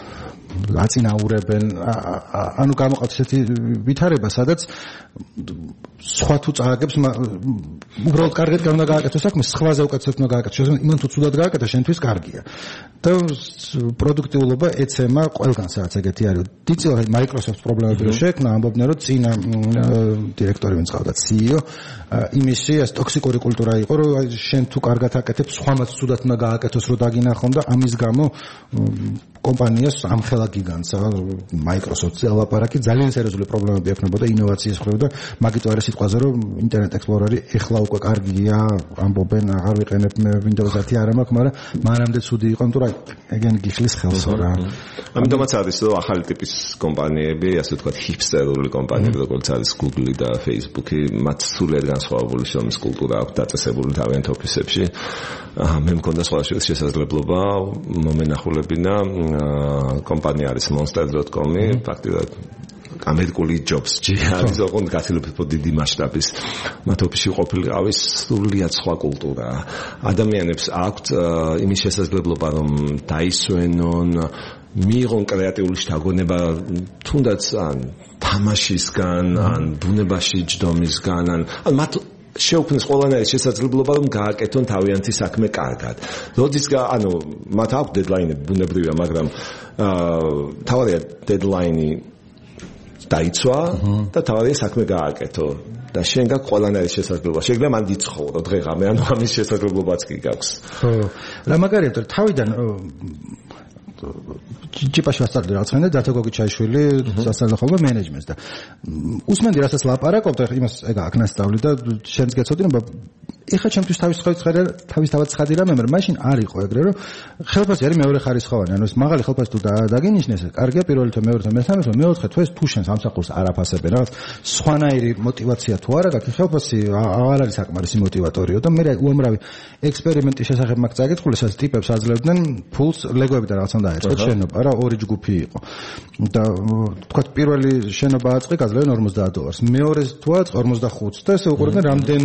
აწინაურებენ ანუ გამოყავთ ესეთი ვითარება სადაც სხვა თუ წააგებს უბრალოდ კარგად უნდა გააკეთო საქმე სხვაზე უკეთესად უნდა გააკეთო იმან თუ ცუდად გააკეთო შენთვის კარგია და პროდუქტიულობა ეცემა ყველგან სადაც ეგეთი არის დიწევა Microsoft პრობლემები რო შეექმნა ამბობდნენ რომ წინა დირექტორი ვინც ყავდა CEO იმისი ეს ტოქსიკური კულტურა იყო რომ შენ თუ კარგად აკეთებ სხვამაც ცუდად უნდა გააკეთოს რომ დაგინახონ და ამის გამო კომპანიას ამხელა გიგანტს Microsoft-ზე ალაპარაკი ძალიან სერიოზული პრობლემები ექნებოდა ინოვაციის მხრივ და მაგით არის სიტყვაზე რომ Internet Explorer-ი ეხლა უკვე კარგია ამბობენ აღარ ვიყენებ მე Windows 10 არ მაქვს მაგრამ მანამდე ცუდი იყო თუ რა ეგენ გიხლის ხელსო რა ამიტომაც არის რომ ახალი ტიპის კომპანიები ასე ვთქვათ ჰიპსტერული კომპანიები როგორც არის Google და Facebook-ი მათ სულიად განსხვავებული შრომის კულტურა აქვს დაწესებული თავიანთ ოფისებში მე მქონდა სხვა შესაძლებლობა მომენახულებინა კომპანია არის monster.com-ი ფაქტიურად ამერიკული jobs-ი არის ოღონდ გაცილებით დიდი მასშტაბის მათ ოფისში ყოფილიყავის სრულიად სხვა კულტურა ადამიანებს აქვთ იმის შესაძლებლობა რომ დაისვენონ მიიღონ კრეატიული შთაგონება თუნდაც ან თამაშისგან ან ბუნებაში ჯდომისგან ან მათ შეუქმნეს ყველანაირი შესაძლებლობა რომ გააკეთონ თავიანთი საქმე კარგად. როდის ანუ მათ აქვს დედლაინები ბუნებრივია, მაგრამ თავარია დედლაინი დაიცვა და თავარია საქმე გააკეთო და შენ გაქვს ყველანაირი შესაძლებლობა. შეგიძლია მან დიცხოვრო დღეღამე, ანუ ამის შესაძლებლობაც კი გაქვს. ხო. რა მაგარია, თავიდან ჯიპაში ვასწავლე რაღაც ხანდა დათოგოგი ჩაიშვილი სასწავლო ხოლმე მენეჯმენტს და უსმენდი რასაც ლაპარაკობთ ახლა იმას ეგა აქ ნასწავლი და შენც გეცოდინება ეხლა ჩემთვის თავისთავად ცხადი რამე მაგრამ მაშინ არ იყო ეგრე რომ ხელფასი არის მეორე ხარისხოვანი ანუ ეს მაღალი ხელფასი თუ დაგინიშნეს კარგია პირველი თვე მეორე თვე მესამე თვე მეოთხე თვეს თუ შენ სამსახურს არ აფასებენ რაღაც სხვანაირი мотиваცია თუ არა გაქვს ხელფასი აღარ არის საკმარისი мотиваტორიო და მე უამრავი ექსპერიმენტის შესახებ მაგ წაკითხული სადაც ტიპებს აძლევდნენ ფულს ლეგოები და რაღაცა დაეწყოთ შენობა რა ორი ჯგუფი იყო და თქვა პირველი შენობა აწყე გაძლევენ $50 მეორე თუ აწყე 45 და ესე უყურებენ რამდენ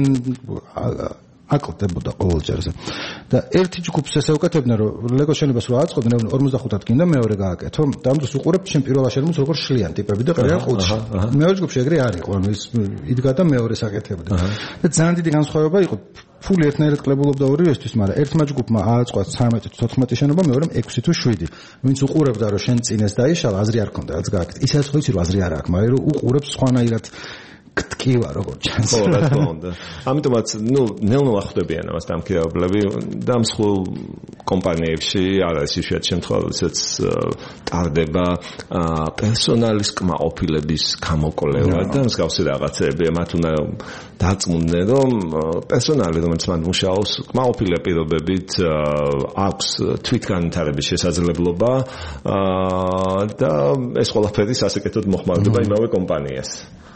აკლებოდა ყოველჯერზე და ერთი ჯგუფს ესე უკეთებდნენ რომ ლეგო შენობას რო აწყობდნენ 45-ად გინდა მეორე გააკეთო და ამ დროს უყურებთ შენ პირველ შენობას როგორ შლიან ტიპები და ყრიან ყუთში მეორე ჯგუფში ეგრე არ იყო ანუ ის იდგა და მეორეს აკეთებდა და ძალიან დიდი განსხვავება იყო ფული ერთნაირად კლებულობდა ორივესთვის მაგრამ ერთმა ჯგუფმა ააწყვა 13-14 შენობა მეორემ 6 თუ 7 ვინც უყურებდა რომ შენ წინეს დაიშალა აზრი არ ქონდა რაც გააკეთე ისაც ხო იცი რომ აზრი არ აქვს მაგრამ რომ უყურებს სხვანაირად გტკივა როგორ ჩანს. ხო, რა თქმა უნდა. ამიტომაც, ნელ-ნელა ხვდებიან ამას დამქირავებლები და მსხვილ კომპანიებში არის იშვიათ შემთხვევებიც ტარდება პერსონალის კმაყოფილების გამოკვლევა და მსგავსი რაღაცები. მათ უნდა დაწმუნდნენ, რომ პერსონალი, რომელიც მან მუშაობს, კმაყოფილი პირობებით აქვს თვითგანვითარების შესაძლებლობა და ეს ყველაფერი სასიკეთოდ მოხმარდება იმავე კომპანიას.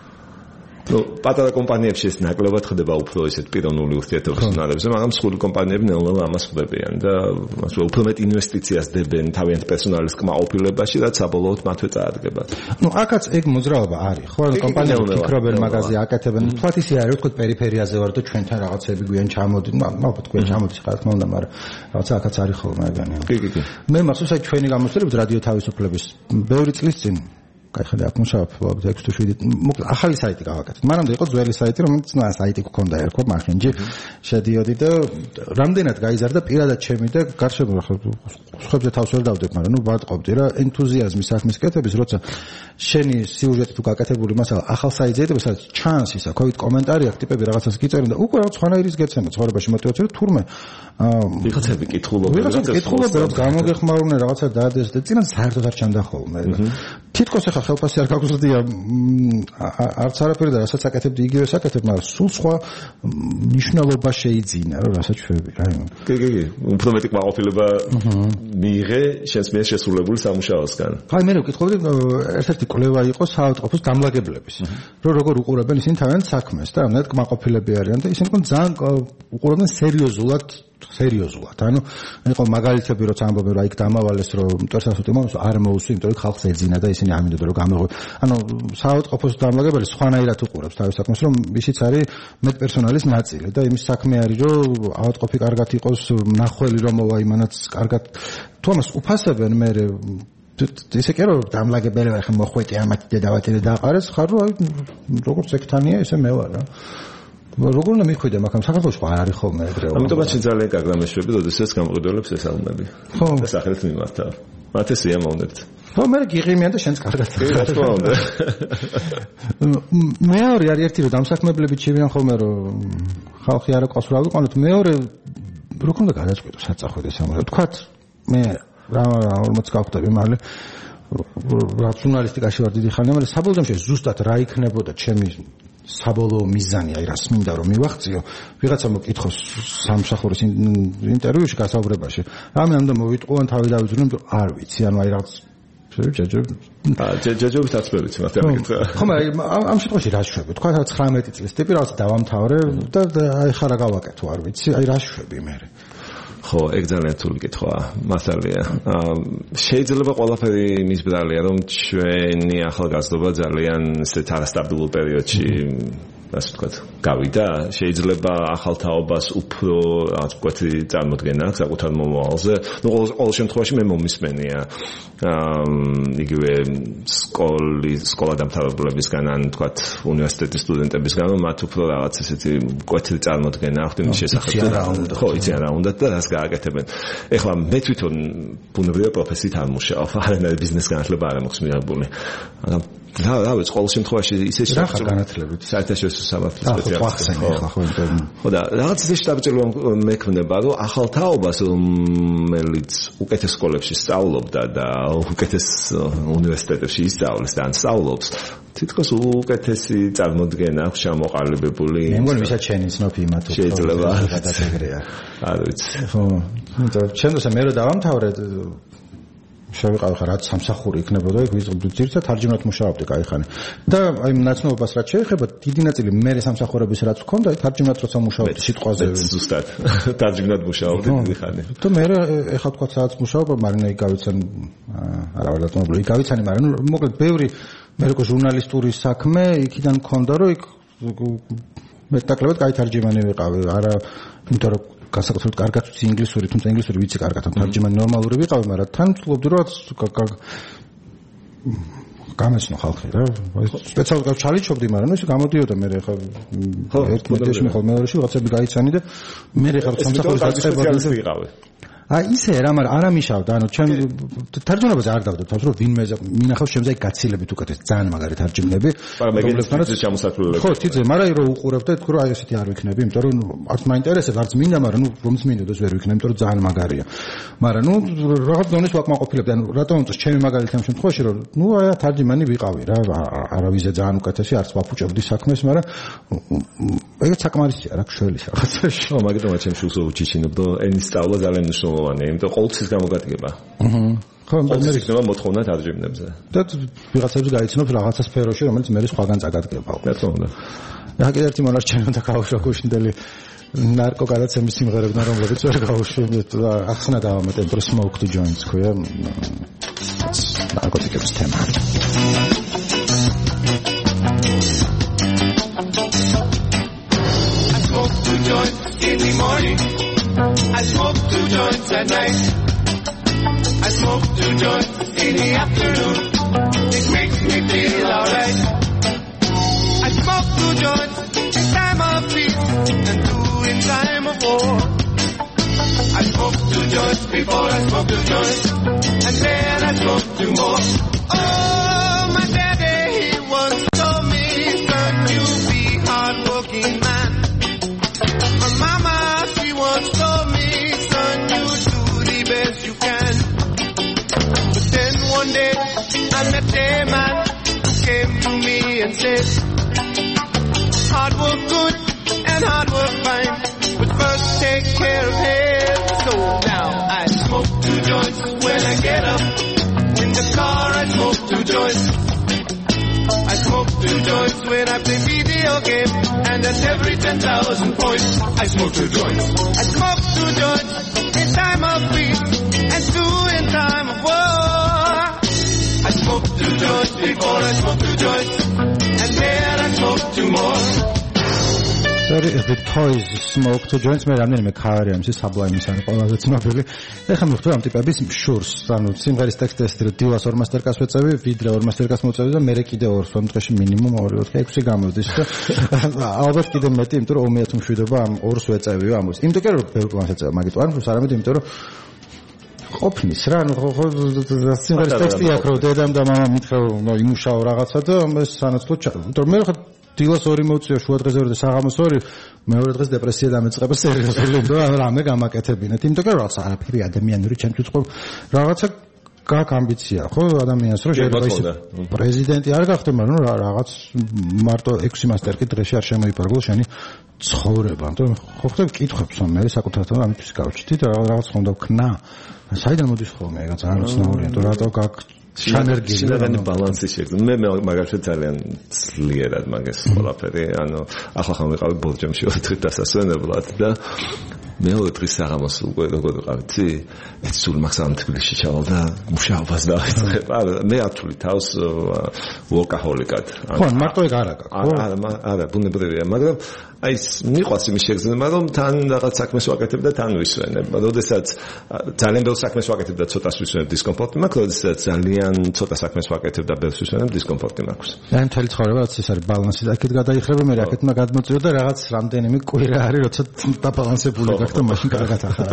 პატარა კომპანიებში ეს ნაკლებად ხდება უფრო ისეთ პიროვნული ურთიერთობის უნარებზე, მაგრამ მსხვილი კომპანიები ნელ-ნელა ამას ხვდებიან და უფრო მეტ ინვესტიციას დებენ თავიანთ პერსონალის კმაყოფილებაში, რაც საბოლოოდ მათვე წაადგება. აქაც ეგ მოძრაობა არის. ხო, კომპანიები ფიქრობენ მაგაზე აკეთებენ. თქვათ ისე არის, რომ თქვათ პერიფერიაზე ვარ და ჩვენთან რაღაცები გვიან ჩამოდით, ალბათ გვიან ჩამოდით რა თქმა უნდა, მაგრამ რაღაცა აქაც არის ხოლმე ეგენი. კი. მე მახსოვს აი ჩვენი გამოსწორებით რადიო თავისუფლების ბევრი წლის წინ კაი ხელი აქ მუშაობ 6 თუ 7 მოკლედ ახალი საიტი გავაკეთეთ. მანამდე იყო ძველი საიტი, რომელიც საიტი გქონდა ერქვა მახინჯი. შედიოდი და რამდენად გაიზარდა პირადად ჩემი და გარშემო ახლა სხვებზე თავს ვერ დავდებ, მაგრამ ვატყობდი რა ენთუზიაზმი საქმის კეთების, როცა შენი სიუჟეტი თუ გაკეთებული მასალა ახალ საიტზე იდებს, სადაც ჩანს ისა, COVID კომენტარი აქ ტიპები რაღაცას გიწერენ და უკვე რაღაც სხვანაირის გეცემა ცხოვრებაში мотиваცია რომ თურმე ვიღაცები კითხულობენ, რომ გამოგეხმაურნენ რაღაცა დადეს და წინათ საერთოდ არ ჩანდა ხოლმე. თითქოს ახლა ხელფასი არ გაგვზრდია არც არაფერი და რასაც აკეთებდი იგივეს აკეთებ, მაგრამ სულ სხვა მნიშვნელობა შეიძინა რომ რასაც ჩვევი რა იმენ. კი, უფრო მეტი კმაყოფილება მიიღე შენს მიერ შესრულებული სამუშაოსგან. აი მე ვკითხავდი ერთ-ერთი კვლევა იყო საავადმყოფოს დამლაგებლების რომ როგორ უყურებენ ისინი თავიანთ საქმეს და რამდენად კმაყოფილები არიან და ისინი ძალიან უყურებენ სერიოზულად ანუ იყო მაგალითები როცა ამბობენ რომ აი დამავალეს რომ მტვერსასუთი მომს არ მოუსვი იმიტომ რომ ხალხს ეძინა და ისინი ამინდოდა რომ გამეღო ანუ საავადმყოფოს დამლაგებელი სხვანაირად უყურებს თავის საქმეს რომ ისიც არის მეტ პერსონალის ნაწილი და იმის საქმე არის რომ ავადმყოფი კარგად იყოს მნახველი რომ მოვა იმანაც კარგად თუ ამას უფასებენ მე ისე კი რომ დამლაგებელი ვარ ხა მოხვეტი ამათ დედავათი დაყარეს ხარ რომ როგორც სექტანია ესე მე ვარ რა როგორ უნდა მიხვიდე მაგრამ საქართველოს არ არის ხოლმე ეგრეო ამიტომაც ძალიან კარგია მეშვები როდესაც გამოყიდველებს ესალმები და სახელით მიმართა მათ ეს იამოვნებთ ხო მე გიღიმიან და შენც კარგად რა თქმა უნდა მეორე არის ერთი რომ დამსაქმებლები ჩივიან ხოლმე რომ ხალხი არ აკოს რა ვიყანოთ მეორე როგორ უნდა გადაწყვიტო საწახვედეს ამ თქვათ მე რა 40 გავხდები მალე რა ჟურნალისტიკაში ვარ დიდი ხანია მაგრამ საბოლოო ჯამში ზუსტად რა იქნებოდა ჩემი საბოლოო მიზანი აი რას მინდა რომ მივახციო ვიღაცა მოკითხოს სამსახურის ინტერვიუში გასაუბრებაში რამე უნდა მოვიტყუან თავი დავიძვნო არ ვიცი ანუ აი რაღაც ჯაჯობის აცბებით მათემატიკა ხო მაგრამ ამ შემთხვევაში რა შვები თქვა 19 წლის ტიპი რაღაც დავამთავრე და აი ხარა გავაკეთო არ ვიცი აი რა შვები მე ხო, ეგ ძალიან რთული კითხვაა, მასალია. შეიძლება ყველაფერი იმის ბრალია, რომ ჩვენი ახალგაზრდობა ძალიან ესეთ არასტაბილურ პერიოდში, ასე ვთქვათ, გავიდა. შეიძლება ახალ თაობას უფრო რაღაც მკვეთრი წარმოდგენა აქვს საკუთარ მომავალზე. ნუ ყოველ შემთხვევაში მე მომისმენია იგივე სკოლა დამთავრებულებისგან ან ვთქვათ უნივერსიტეტის სტუდენტებისგან რომ მათ უფრო რაღაც ესეთი მკვეთრი წარმოდგენა აქვთ იმის შესახებ. ხო, იციან რა უნდა და რას გააკეთებენ. ეხლა მე თვითონ ბუნებრივია პროფესიით არ მუშაობ, არანაირი ბიზნეს განათლება არ მაქვს მიღებული. მაგრამ რა ვიცი ყოველ შემთხვევაში ისე რა ხარ განათლებით საერთაშორისო სამართლის სპეციალისტი ხო და რაღაც ისე დაბჭირება მექნება რომ ახალ თაობას რომელიც უკეთეს სკოლებში სწავლობდა და უკეთეს უნივერსიტეტებში ისწავლის და ან სწავლობს თითქოს უკეთესი წარმოდგენა აქვს ჩამოყალიბებული მე მგონი ვისაც შენი ცნობი იმათ შეიძლება გადაგეგრეა არ ვიცი ხო ჩვენ დოსა მე რო დავამთავრე შევიყავ ხარ რაც სამსახური იქნებოდა იქ ძირითადად თარჯიმნად მუშაობდი кайხანი და აი ნაცნობობას რაც შეეხება დიდი ნაწილი მე სამსახურების რაც ვქონდა თარჯიმნად როცა მუშაობდი სიტყვაზე ზუსტად თარჯიმნად მუშაობდი დიდი ხანი და მე ეხლა თქვა სადაც მუშაობ მაგრამ იგავიცან არა ვარ დათმობილი იგავიცანი მაგრამ მოკლედ ბევრი მე როგორ ჟურნალისტური საქმე იქიდან მქონდა რომ იქ მეტაკლებად кай თარჯიმანი ვიყავი არა იმიტომ რომ გასაკუთრებით კარგად ვიცი ინგლისური, თუმცა ინგლისური ვიცი კარგად, თარჯიმანი ნორმალური ვიყავი, მაგრამ თან ვცდილობდი რომ გამეცნო ხალხი რა. სპეციალურად გავჩალიჩობდი, მაგრამ ნუ ისე გამოდიოდა მე ხა ერთ მომენტში მე ხოლმე მეორეში ვიღაცები გაიცანი და მე ხა სამსახურის დაწყებაზე ვიყავი. აი ისე რა, მაგრამ არ ამიშავდა, ანუ ჩემ თარჯმანებზე არ დავდებ თავს, რომ ვინმე მინახავს ჩემზე გაცილებით უკეთეს ძალიან მაგარი თარჯმნები. რომლებსაც ჩამოსათვლელები. ხო, თიძე, მაგრამ რო უყურებდა, თქო რა აი ესეთი არ ვიქნები, იმიტომ რომ არც მაინტერესებს, არც მინდა, მაგრამ ნუ რომც მინდოდეს ვერ ვიქნები, იმიტომ რომ ძალიან მაგარია. მაგრამ ნუ რაღაც დონეს ვაკმაყოფილებდი, ანუ რატომ უწევს ჩემი მაგალითი ამ შემთხვევაში, რომ ნუ აი თარჯმანი ვიყავი რა, არავიზე ძალიან უკეთესი, არც ვაფუჭებდი საქმეს, მაგრამ ეგეც საკმარისია რა, შველი რაღაცაში. ხო, მაგიტომაც ჩემ შულს უჩიჩინებდო, ენის სწავლა ძალიან მნიშვნელოვანია. იმიტომ ყოველთვის გამოგადგება. ხო, მე იქნება მოთხოვნა თარჯიმნებზე. და ვიღაცებს გაიცნობს რაღაცა სფეროში, რომელიც მე სხვაგან წაგადგება. რა თქმა უნდა. და კიდევ ერთი მონარჩენი უნდა გავუშვა გუშინდელი ნარკო გადაცემის სიმღერებიდან, რომლებიც ვერ გავუშვებთ და ახსნა დავამატე, რომ smoke to joints ქვია. ნარკოტიკების თემა. I smoke 2 joints in the morning. I smoke 2 joints at night. I smoke 2 joints in the afternoon. It makes me feel alright. I smoke 2 joints in time of peace and 2 in time of war. I smoke 2 joints before I smoke 2 joints, and then I smoke 2 more. Oh, my daddy, he once told me, son, you be hard-working man. My mama, she once told me, son, you do the best you can. But then one day, I met a man who came to me and said, hard work good and hard work fine, but first take care of health. So now I smoke 2 joints when I get up. In the car I smoke 2 joints. I smoke 2 joints when I play video game, and at every 10,000 points I smoke 2 joints. I smoke 2 joints in time of peace and 2 in time of war. I smoke 2 joints before I smoke 2 joints, and then I smoke 2 more. The Toys Smoke to Joints მე რამდენიმე ქარი ამის Sublime-ის არის ყველაზე ცნობილი. ეხლა მივხვდი ამ ტიპების შურს, ანუ სიმღერის ტექსტი ესეთი რომ დილას 2 მასტერკლასს ვეწევი, ვიდრე 2 მასტერკლასს მოწევი და მე კიდე 2 სამ დღეში მინიმუმ 2-4-6 გამოვდის და ალბათ კიდე მეტი, იმიტომ რომ ომიათ მშვიდობა ამ 2-ს ვეწევიო ამას. იმიტომ კი რომ ბევრ კლასს ეწევა, მაგით არ მშვიდობს, არამედ იმიტომ რომ ყოფნის რა, ანუ სიმღერის ტექსტი აქვს რომ დედამ და მამამ მითხრა რომ იმუშაო რაღაცა და ეს სანაცვლოდ იმიტომ რომ მე ხა დილას 2 მოვწია, შუა დღეზე 2 და საღამოს 2, მეორე დღეს დეპრესია დამეწყება სერიოზული, და რამე გამაკეთებინეთ. იმიტომ რომ რაღაცა არაფერი ადამიანური ჩემთვის ხო რაღაცა გაქვს ამბიცია, ხო, ადამიანს რომ შეიძლება ის პრეზიდენტი არ გახდე, მაგრამ რაღაც მარტო 6 მასტერკი დღეში არ შემოიფარგლო შენი ცხოვრება. ანუ ხო ხდება კითხებს მე საკუთართან ამისთვის გავჩიტი და რაღაც ხონდა ვქნა. საიდან მოდის ხოლმე ეგ ძალიან უცნაურია, თუ რატო გაქვს შინაგანი ბალანსი შეგვიძლია. მე მაგალითად ძალიან ძლიერად მაგას ყველაფერი, ანუ ახლა ხომ ვიყავი ბორჯომში 4 დასასვენებლად და მეორე დღის საღამოს უკვე როგორ ვიყავი, ეს სულ მაქსიმალ თბილისში ჩავალ და მუშაობას დავიწყებ. მე ართული თავს ვორკაჰოლიკად. ხო, მარტო ეგ არა გაქვს, ხო? არა, ბუნებრივია, მაგრამ აი ეს მიყვარს იმის შეგრძნება, რომ თან რაღაც საქმეს ვაკეთებ და თან ვისვენებ. როდესაც ძალიან ბევრ საქმეს ვაკეთებ და ცოტას ვისვენებ, დისკომფორტი მაქვს, როდესაც ძალიან ცოტა საქმეს ვაკეთებ და ბევრს ვისვენებ, დისკომფორტი მაქვს. აი მთელი ცხოვრება ეს არის ბალანსი და აქეთ გადაიხრება, მე აქეთ უნდა გადმოწიო და რაღაც რამდენიმე კვირა არის, როცა დაბალანსებული გაქვს და მაშინ კარგად ახარებ.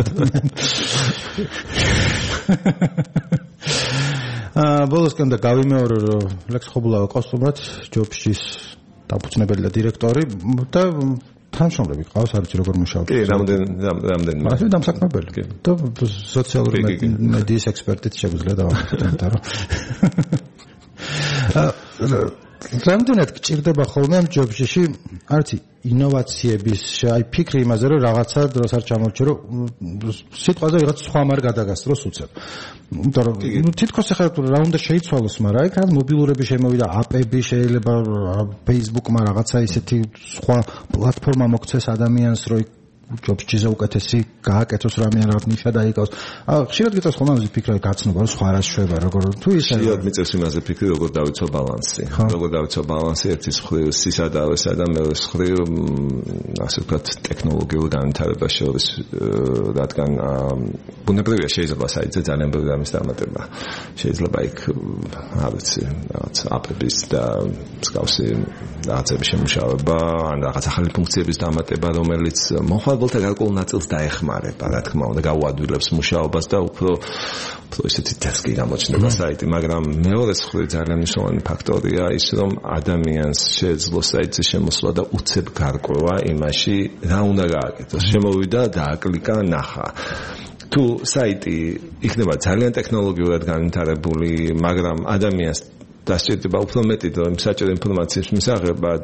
ბოლოსკენ და გავიმეორო რომ ლექს ხობულავა კოსტუმად ჯობშის დაფუძნებელი და დირექტორი და თანამშრომლები ყავს, არ ვიცი როგორ მუშაობთ. კი, რამდენი. ასე დამსაქმებელი. და სოციალური მედიის ექსპერტიც შეგვიძლია დავამატოთ, რომ რამდენად გჭირდება ხოლმე ამ ჯობშიში, არც ინოვაციების, აი ფიქრი იმაზე, რომ რაღაცა დროს არ ჩამორჩე, რომ სიტყვაზე ვიღაც სხვა მარ გადაგასწროს უცებ. იმიტომ რომ თითქოს ახლა რა უნდა შეიცვალოს, მაგრამ აი რაღაც მობილურები შემოვიდა, აპები შეიძლება Facebook-მა რაღაცა ისეთი სხვა პლატფორმა მოგცეს ადამიანს, რომ ჯობშიზე უკეთესი გააკეთოს რამე რაღაც ნიშა დაიკავს. ხშირად გიწევს ხოლმე ამაზე ფიქრი, გაცნობა, რომ სხვა რას შვება, როგორ თუ ისე. ხშირად მიწევს იმაზე ფიქრი, როგორ დავიცვა ბალანსი. როგორ დავიცვა ბალანსი ერთის მხრივ სისადავესა და მეორეს მხრივ ასე ვთქვათ ტექნოლოგიურ განვითარებას შორის, რადგან ბუნებრივია შეიძლება საიტზე ძალიან ბევრი რამის დამატება. შეიძლება იქ არ ვიცი, რაღაც აპების და მსგავსი რაღაცების შემუშავება, ან რაღაც ახალი ფუნქციების დამატება, რომელიც მოხალბელთა გარკვეულ ნაწილს დაეხმარება, რა თქმა უნდა, გაუადვილებს მუშაობას და უფრო ისეთი ტესკი გამოჩნდება საიტი, მაგრამ მეორე მხრივ ძალიან მნიშვნელოვანი ფაქტორია ის, რომ ადამიანს შეეძლოს საიტზე შემოსვლა და უცებ გარკვევა იმაში, რა უნდა გააკეთოს. შემოვიდა, დააკლიკა, ნახა. თუ საიტი იქნება ძალიან ტექნოლოგიურად განვითარებული, მაგრამ ადამიანს დასჭირდება უფრო მეტი და საჭირო ინფორმაციის მისაღებად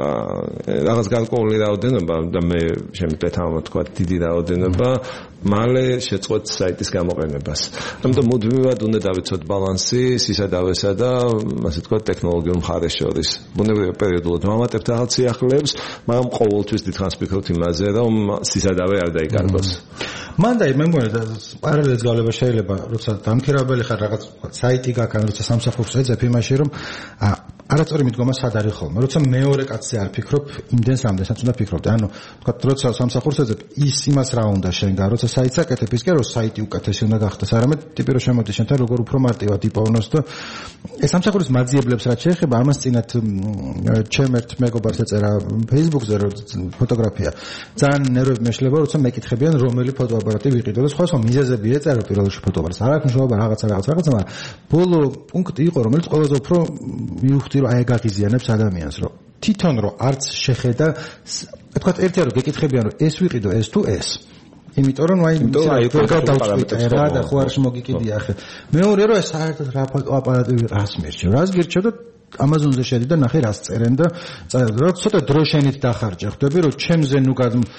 რაღაც გარკვეული რაოდენობა და მე შემიძლია ვთქვა დიდი რაოდენობა მალე შეწყვეტ საიტის გამოყენებას. ამიტომ მუდმივად უნდა დავიცოთ ბალანსი სისადავესა და ასე ვთქვა ტექნოლოგიურ მხარეს შორის. ბუნებრივია პერიოდულად ვამატებთ რაღაც სიახლეებს, მაგრამ ყოველთვის დიდხანს ვფიქრობთ იმაზე, რომ სისადავე არ დაიკარგოს. მანდაი მე მგონი პარალელს გავლება შეიძლება, როცა დამქირავებელი ხარ რაღაც საიტი გაქვს, ან როცა სამსახურს ეძებ იმაში, რომ არაწორი მიდგომა სად არის ხოლმე. როცა მეორე კაცზე არ ფიქრობ, იმდენს რამდენსაც უნდა ფიქრობდი. ანუ თქვა, როცა სამსახურს ეძებ, ის იმას რა უნდა შენგან, როცა საიტს აკეთებ, ის კი რომ საიტი უკეთესი უნდა გახდეს, არამედ ტიპი რომ შემოდის შენთან, როგორ უფრო მარტივად იპოვნოს და ეს სამსახურის მაძიებლებს რაც შეეხება, ამას წინათ ჩემ ერთ მეგობარს ეწერა Facebook-ზე ფოტოგრაფია. ძალიან ნერვები მეშლება, როცა მეკითხებიან, რომელი ფოტოაპარატი ვიყიდო და სხვა მიზეზები ეწერა პირველ რიგში ფოტოაპარატს. არ აქვს მნიშვნელობა რაღაცა, მაგრამ ბოლო პუნქტი იყო, რომელიც ყველაზე უფრო მივხვდი რომ აი გაღიზიანებს ადამიანს, რომ თვითონ რომ არც შეხედა, თქვა ერთია რომ გეკითხებიან რომ ეს ვიყიდო ეს თუ ეს. იმიტომ რომ აი გადავწყვიტე რა და ხო არ შემოგიკიდია ახლა. მეორე რომ საერთოდ რა აპარატი რას მერჩევ, რას გირჩევ და Amazon-ზე შედი და ნახე რას წერენ და რა ცოტა დრო შენით დახარჯე. ხვდები რომ ჩემზე ნუ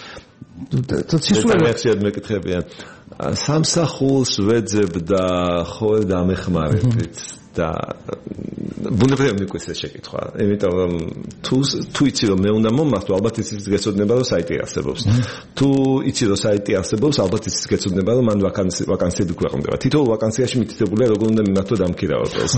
სისულელეციად მეკითხებიან სამსახურს ვეძებ და ხო დამეხმარებით. და ბუნებრივია მიკვეს ეს შეკითხვა. იმიტომ რომ თუ იცი რომ მე უნდა მომართო, ალბათ ისიც გეცოდნება რომ საიტი არსებობს. თუ იცი რომ საიტი არსებობს, ალბათ ისიც გეცოდნება რომ მან ვაკანსიები გვეყრდნობა. თითოეულ ვაკანსიაში მითითებულია როგორ უნდა მიმართო დამქირავებელს.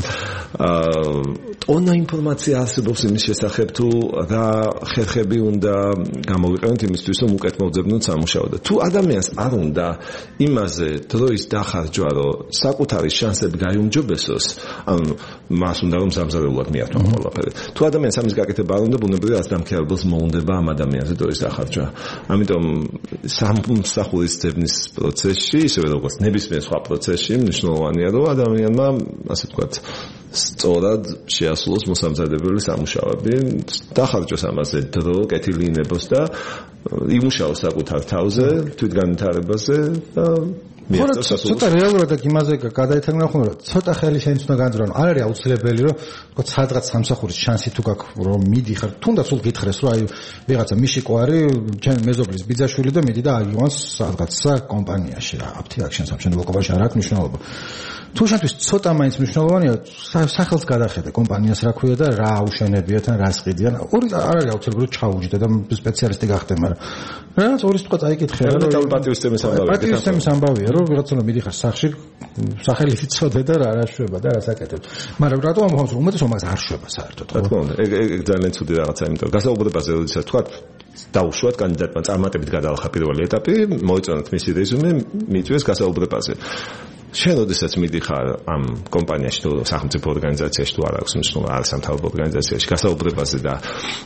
ტონა ინფორმაცია არსებობს იმის შესახებ თუ რა ხერხები უნდა გამოვიყენოთ იმისთვის რომ უკეთ მოვძებნოთ სამუშაო და თუ ადამიანს არ უნდა იმაზე დროის დახარჯვა რომ საკუთარი შანსები გაიუმჯობესოს, ანუ მას უნდა რომ სამზარეულად მიართვა ყველაფერი. თუ ადამიანს ამის გაკეთება არ უნდა, ბუნებრივია რაც დამქირავებელს მოუნდება ამ ადამიანზე დროის დახარჯვა. ამიტომ სამსახურის ძებნის პროცესში, ისევე როგორც ნებისმიერ სხვა პროცესში, მნიშვნელოვანია რომ ადამიანმა, ასე ვთქვათ, სწორად შეასრულოს მოსამზადებელი სამუშაოები, დახარჯოს ამაზე დრო, კეთილინებოს და იმუშაოს საკუთარ თავზე, თვითგანვითარებაზე და ცოტა რეალურად აქ იმაზე გადაითარგმნა ხოლმე რომ ცოტა ხელი შენც უნდა განძრაო. არ არის აუცილებელი რომ თქო სადღაც სამსახურის შანსი თუ გაქვს რომ მიდიხარ, თუნდაც სულ გითხრეს რომ აი ვიღაცა მიშიკო არის, ჩემი მეზობლის ბიძაშვილი და მიდი და აიგვანს სადღაცა კომპანიაში რა, აფთიაქშენ სამშენებლო კომპანიაში არ აქვს მნიშვნელობა. თუ შენთვის ცოტა მაინც მნიშვნელოვანია, სახელს გადახედე კომპანიას რა ქვია და რა აუშენებია თან რა სყიდიან. ორი არ არის აუცილებელი რომ ჩაუჯდე და სპეციალისტი გახდე, მაგრამ რაღაც ორი სიტყვა წაიკითხე რომ პატივის თემის ამბავია. პატივის თემის ამბავია რომ ვიღაცა უნდა მიდიხარ სახში, სახელი იცოდე და რა შვება და რა საკეთებ. მაგრამ რატომ ამბობს რომ უმეტესობა მაგას არ შვება საერთოდ. რა თქმა უნდა, ეგ ძალიან ცუდი რაღაცა, იმიტომ გასაუბრებაზე როდესაც თქვა დაუშვათ კანდიდატმა წარმატებით გადაალხა პირველი ეტაპი, მოეწონათ მისი რეზუმე, მიწვიეს გასაუბრებაზე. შენ როდესაც მიდიხარ ამ კომპანიაში თუ სახელმწიფო ორგანიზაციაში თუ არ აქვს მნიშვნელობა, არ სამთავრობო ორგანიზაციაში გასაუბრებაზე და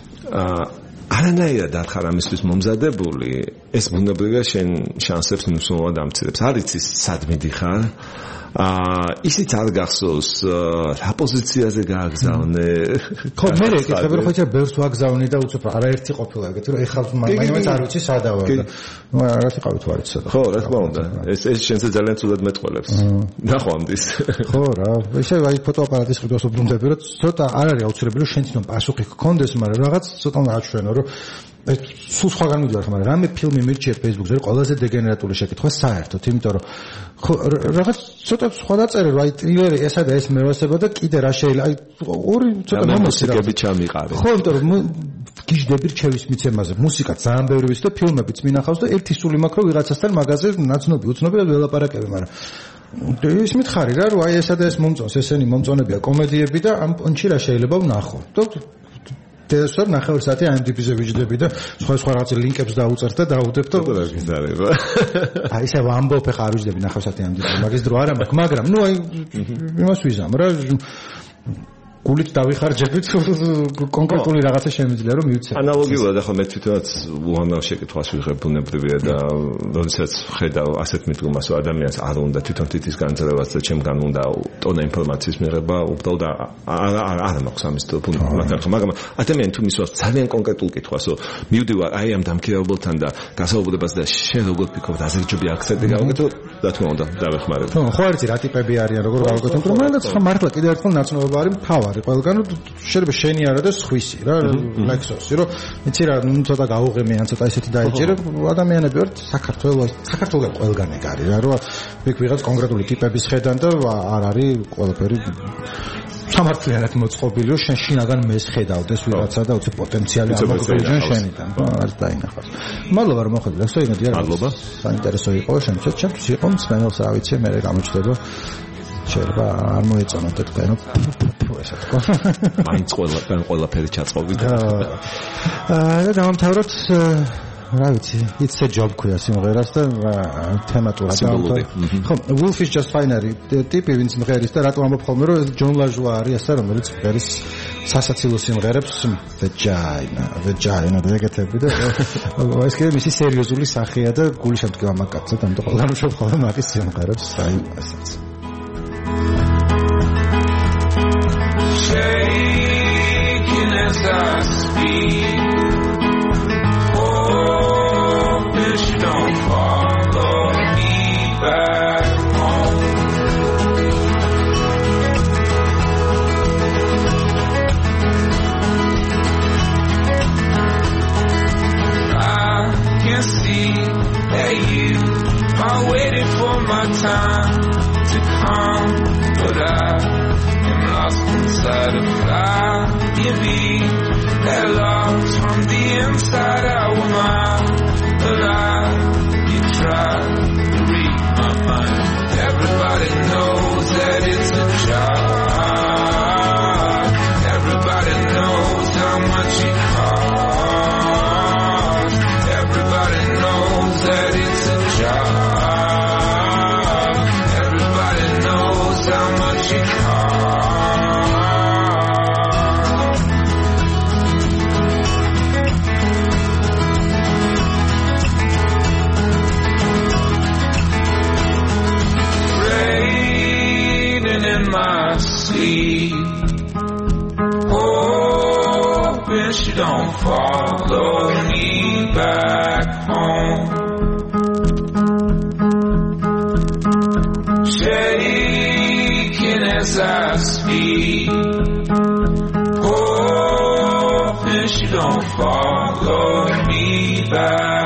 არანაირად არ ხარ ამისთვის მომზადებული, ეს ბუნებრივია შენ შანსებს მნიშვნელოვნად ამცირებს. არ იცის სად მიდიხარ, ისიც არ გახსოვს რა პოზიციაზე გააგზავნე. ხო, მე ეკითხები რომ ხოჭა ბევრს ვაგზავნე და უცებ არაერთი ყოფილა ეგეთი რომ ეხლა მაინც არ ვიცი სადა ვარ და ნუ რაღაცი ყავით ვარ იცოდა. ხო, რა თქმა უნდა. ეს შენზე ძალიან ცუდად მეტყოლებს. ნახო ამდის. ხო რა, ესე აი ფოტოაპარატის ყიდვას უბრუნდები რომ ცოტა არ არის აუცილებელი რომ შენ თვითონ პასუხი გქონდეს, მაგრამ რაღაც ცოტა უნდა აჩვენო რომ სულ სხვაგან მიდივარ ხომ, მაგრამ რამე ფილმი მირჩიე Facebook-ზე, რომ ყველაზე დეგენერატული შეკითხვა საერთოდ, იმიტომ რომ ხო რაღაც ცოტა სხვა დაწერე, რომ აი ტრილერი ესა და ეს მევასება და კიდე რა შეიძლება, აი ორი ცოტა მუსიკები ჩამიყარე. ხო, იმიტომ რომ გიждები რჩევის მიცემაზე, მუსიკა ძალიან ბევრი ვის და ფილმებიც მინახავს და ერთი სული მაქვს რომ ვიღაცასთან მაგაზე ნაცნობი, უცნობი და ველაპარაკები, მაგრამ ის მითხარი რა, რომ აი ესა და ეს მომწონს, ესენი მომწონებია კომედიები და ამ პონჩი რა შეიძლება ვნახო. და ნახევარ საათი IMDb-ზე ვიჯდები და სხვა რაღაც ლინკებს დაუწერთ და დაუდებ და გიზარება. აი ესე ვამბობ ხა არ ვიჯდები ნახევარ საათი IMDb-ზე, მაგის დრო არ მაქვს, მაგრამ ნუ აი იმას ვიზამ რა გულით დავიხარჯებით კონკრეტული რაღაცა შემიძლია რომ მივცე. ანალოგიურად ახლა მე თვითონაც უამრავ შეკითხვას ვიღებ ბუნებრივია და როდესაც ხედავ ასეთ მიდგომას რომ ადამიანს არ უნდა თვითონ თითის განძლევაც და ჩემგან უნდა ტონა ინფორმაციის მიღება, უბრალოდ არ მაქვს ამის თვითონ, მაგრამ ადამიანი თუ მისვას ძალიან კონკრეტულ კითხვას რომ მივდივარ აი ამ დამქირავებელთან და გასაუბრებას და შენ როგორ ფიქრობ აზერჯობი აქცენტი გავაკეთო, რა თქმა უნდა დავეხმარებ. ხო არის რა ტიპები არიან როგორ გავაკეთოთ, რომ მაგაც ხა მართლა კიდევ ერთხელ ნაცნობობა არის მთავარი ყველგან შეიძლება შენი არა და სხვისი რა ლექსოსი რომ იცი რა ნუ ცოტა გაუღემე ან ცოტა ისეთი დაიჭირე ადამიანები ვართ საქართველოს ყველგან ეგ არის რა რომ იქ ვიღაც კონკრეტული ტიპების ხედან და არ არის ყველაფერი სამართლიანად მოწყობილი რომ შენ შინაგან მეს ხედავდეს ვიღაცა და უცებ პოტენციალი ამოგვიჯენ შენიდან არ დაინახავს. მადლობა რომ მოხვედრით. ასე იმედი არა. მადლობა. საინტერესო იყო შემთხვევით ჩემთვის იყო მსმენელს რა ვიცი მე გამოჩნდება შეიძლება არ მოეწონათ თქვენ ესა თქო. მაინც ყველაფერი ჩაწყობი და დავამთავროთ რა ვიცი, it's a job ქვია სიმღერას და თემატურად დავამთავროთ. ხო, Wolf is just fine არის ტიპი ვინც მღერის და რატომ ამბობ ხოლმე რომ ჯონ ლაჟუა არის ასე რომელიც მღერის სასაცილო სიმღერებს vagina და ეგეთები და ეს კიდე მისი სერიოზული სახეა და გული შემდგება მაგკაცზე და ამიტომ ყველგან უშვებ ხოლმე მაგის სიმღერებს აი ასეც. Shaking as I speak. Oh, fish don't follow me back home. I can see that you are waiting for my time to come, but I am outside of flying me. That love's from the inside out. Am I alive? You try to read my mind. Everybody knows that it's a job. Everybody knows how much it costs. Everybody knows that it's a job. Everybody knows how much it my sleep, hoping she don't follow me back home. Shaking as I speak, hoping she don't follow me back.